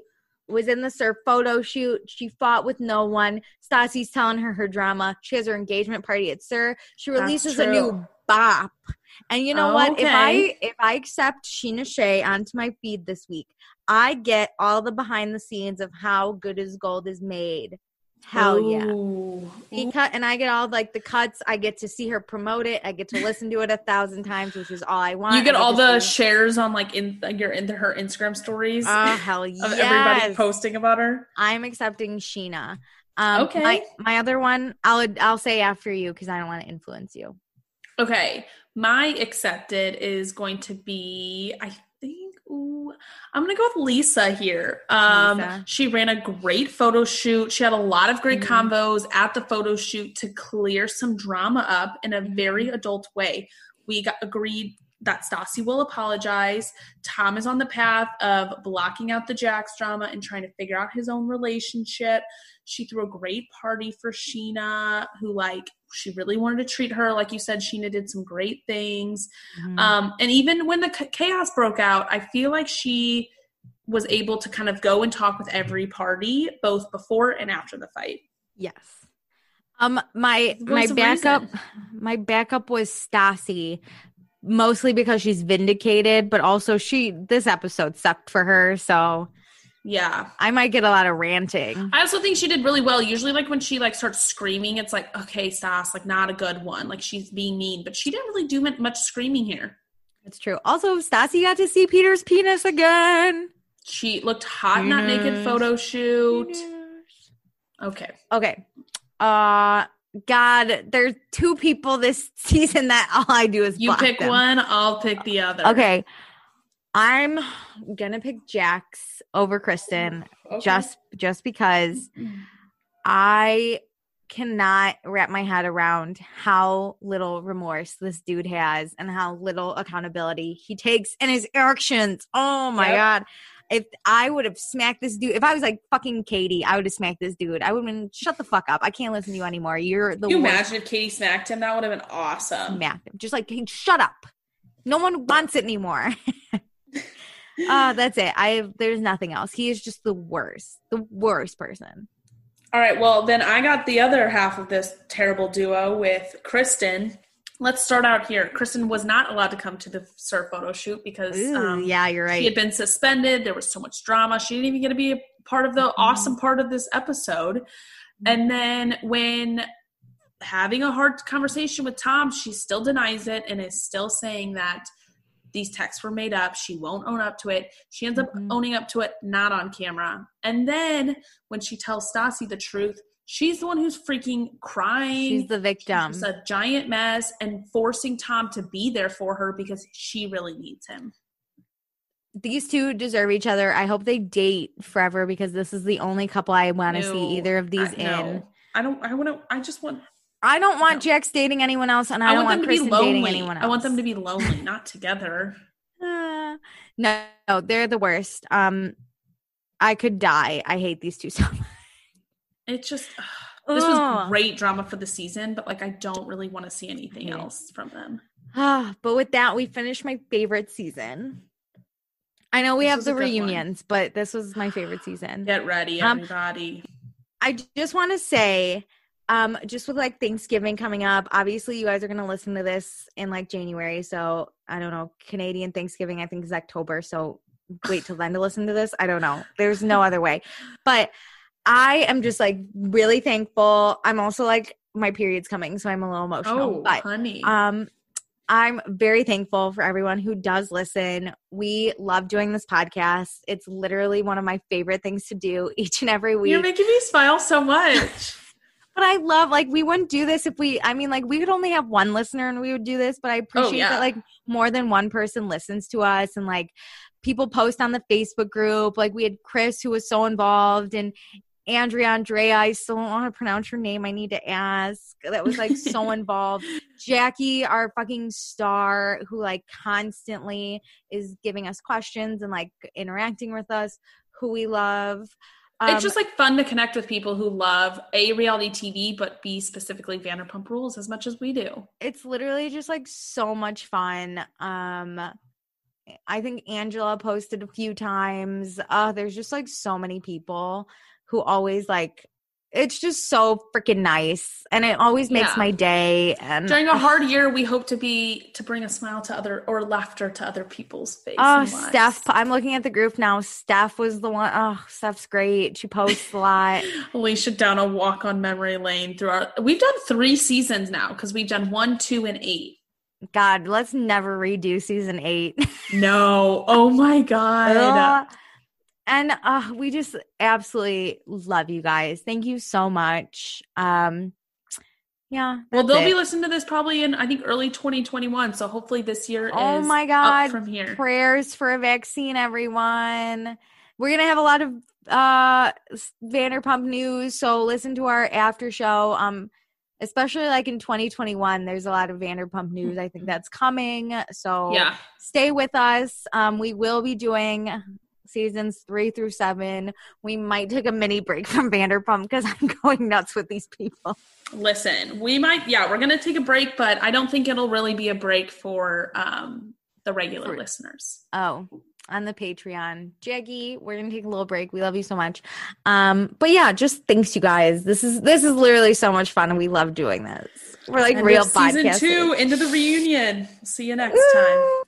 was in the surf photo shoot. She fought with no one. Stassi's telling her her drama. She has her engagement party at Sur. She releases a new bop. And you know oh, what? Okay. If I if I accept Sheena Shea onto my feed this week, I get all the behind the scenes of how Good as Gold is made. Hell Ooh. yeah. Because, and I get all like the cuts. I get to see her promote it. I get to listen to it a thousand times, which is all I want. You get, get all the see. shares on like in like you're into her Instagram stories. Oh hell yes. Of everybody posting about her. I'm accepting Sheena. Um, okay. My, my other one, I'll I'll say after you because I don't want to influence you. Okay. My accepted is going to be, I think, ooh, I'm going to go with Lisa here. Um, Lisa. She ran a great photo shoot. She had a lot of great mm-hmm. combos at the photo shoot to clear some drama up in a mm-hmm. very adult way. We got agreed that Stassi will apologize. Tom is on the path of blocking out the Jax drama and trying to figure out his own relationship. She threw a great party for Sheena, who, like, she really wanted to treat her. Like you said, Sheena did some great things. Mm-hmm. Um, and even when the chaos broke out, I feel like she was able to kind of go and talk with every party, both before and after the fight. Yes. Um, my my backup, reason. my backup was Stassi, mostly because she's vindicated, but also she this episode sucked for her, so. Yeah. I might get a lot of ranting. I also think she did really well. Usually, like, when she, like, starts screaming, it's like, okay, Stas, like, not a good one. Like, she's being mean. But she didn't really do much screaming here. That's true. Also, Stassi got to see Peter's penis again. She looked hot in that naked photo shoot. Penis. Okay. Okay. Uh, God, there's two people this season that all I do is You block pick them. one, I'll pick the other. Okay. I'm gonna pick Jax over Kristen okay. just just because I cannot wrap my head around how little remorse this dude has and how little accountability he takes in his actions. Oh my yep. God. If I would have smacked this dude, if I was like fucking Katie, I would have smacked this dude. I would have been, shut the fuck up. I can't listen to you anymore. You're the Can you worst. Imagine if Katie smacked him? That would have been awesome. Smacked him. Just like, hey, shut up. No one wants it anymore. Uh, that's it. I there's nothing else. He is just the worst, the worst person. All right. Well, then I got the other half of this terrible duo with Kristen. Let's start out here. Kristen was not allowed to come to the Sur photo shoot because Ooh, um, yeah, you're right. She had been suspended. There was so much drama. She didn't even get to be a part of the mm-hmm. awesome part of this episode. Mm-hmm. And then when having a hard conversation with Tom, she still denies it and is still saying that these texts were made up. She won't own up to it. She ends up mm-hmm. owning up to it, not on camera. And then when she tells Stassi the truth, she's the one who's freaking crying. She's the victim. She's a giant mess and forcing Tom to be there for her because she really needs him. These two deserve each other. I hope they date forever because this is the only couple I want to no, see either of these I, in. No. I don't, I want to, I just want. I don't want no. Jax dating anyone else, and I, I don't want, want Kristen dating anyone else. I want them to be lonely, not together. Uh, no, no, they're the worst. Um, I could die. I hate these two so much. It's just uh, this was great drama for the season, but like I don't really want to see anything yeah. else from them. Ah, but with that, we finished my favorite season. I know we this have the reunions, one. but this was my favorite season. Get ready, everybody. Um, I just want to say. Um, just with like Thanksgiving coming up, obviously you guys are going to listen to this in like January. So I don't know, Canadian Thanksgiving, I think is October. So wait till then to listen to this. I don't know. There's no other way, but I am just like really thankful. I'm also like my period's coming, so I'm a little emotional, oh, but honey. um, I'm very thankful for everyone who does listen. We love doing this podcast. It's literally one of my favorite things to do each and every week. You're making me smile so much. But I love, like, we wouldn't do this if we, I mean, like, we could only have one listener and we would do this, but I appreciate oh, yeah. that, like, more than one person listens to us and, like, people post on the Facebook group. Like, we had Chris who was so involved and Andrea, Andrea, I still don't want to pronounce her name. I need to ask. That was, like, so involved. Jackie, our fucking star, who, like, constantly is giving us questions and, like, interacting with us, who we love. Um, it's just like fun to connect with people who love A, reality T V, but B, specifically Vanderpump Rules as much as we do. It's literally just like so much fun. Um, I think Angela posted a few times. Uh, there's just like so many people who always like, it's just so freaking nice. And it always makes Yeah. my day. And during a hard year, we hope to be, to bring a smile to other, or laughter to other people's faces. Oh, Steph, I'm looking at the group now. Steph was the one. Oh, Steph's great. She posts a lot. Alicia down a walk on memory lane through our, we've done three seasons now because we've done one, two, and eight. God, let's never redo season eight. No. Oh my God. Uh, and uh, we just absolutely love you guys. Thank you so much. Um, yeah. Well, they'll it. be listening to this probably in, I think, early twenty twenty-one. So hopefully this year oh is my God. up from here. Prayers for a vaccine, everyone. We're going to have a lot of uh, Vanderpump news. So listen to our after show. Um, especially like in twenty twenty-one, there's a lot of Vanderpump news. I think that's coming. So yeah. stay with us. Um, we will be doing seasons three through seven. We might take a mini break from Vanderpump because I'm going nuts with these people. Listen, we might, yeah, we're going to take a break, but I don't think it'll really be a break for um, the regular for, listeners. Oh, on the Patreon. Jaggy, we're going to take a little break. We love you so much. Um, but yeah, just thanks you guys. This is, this is literally so much fun and we love doing this. We're like End real of season podcasters. two into the reunion. See you next time.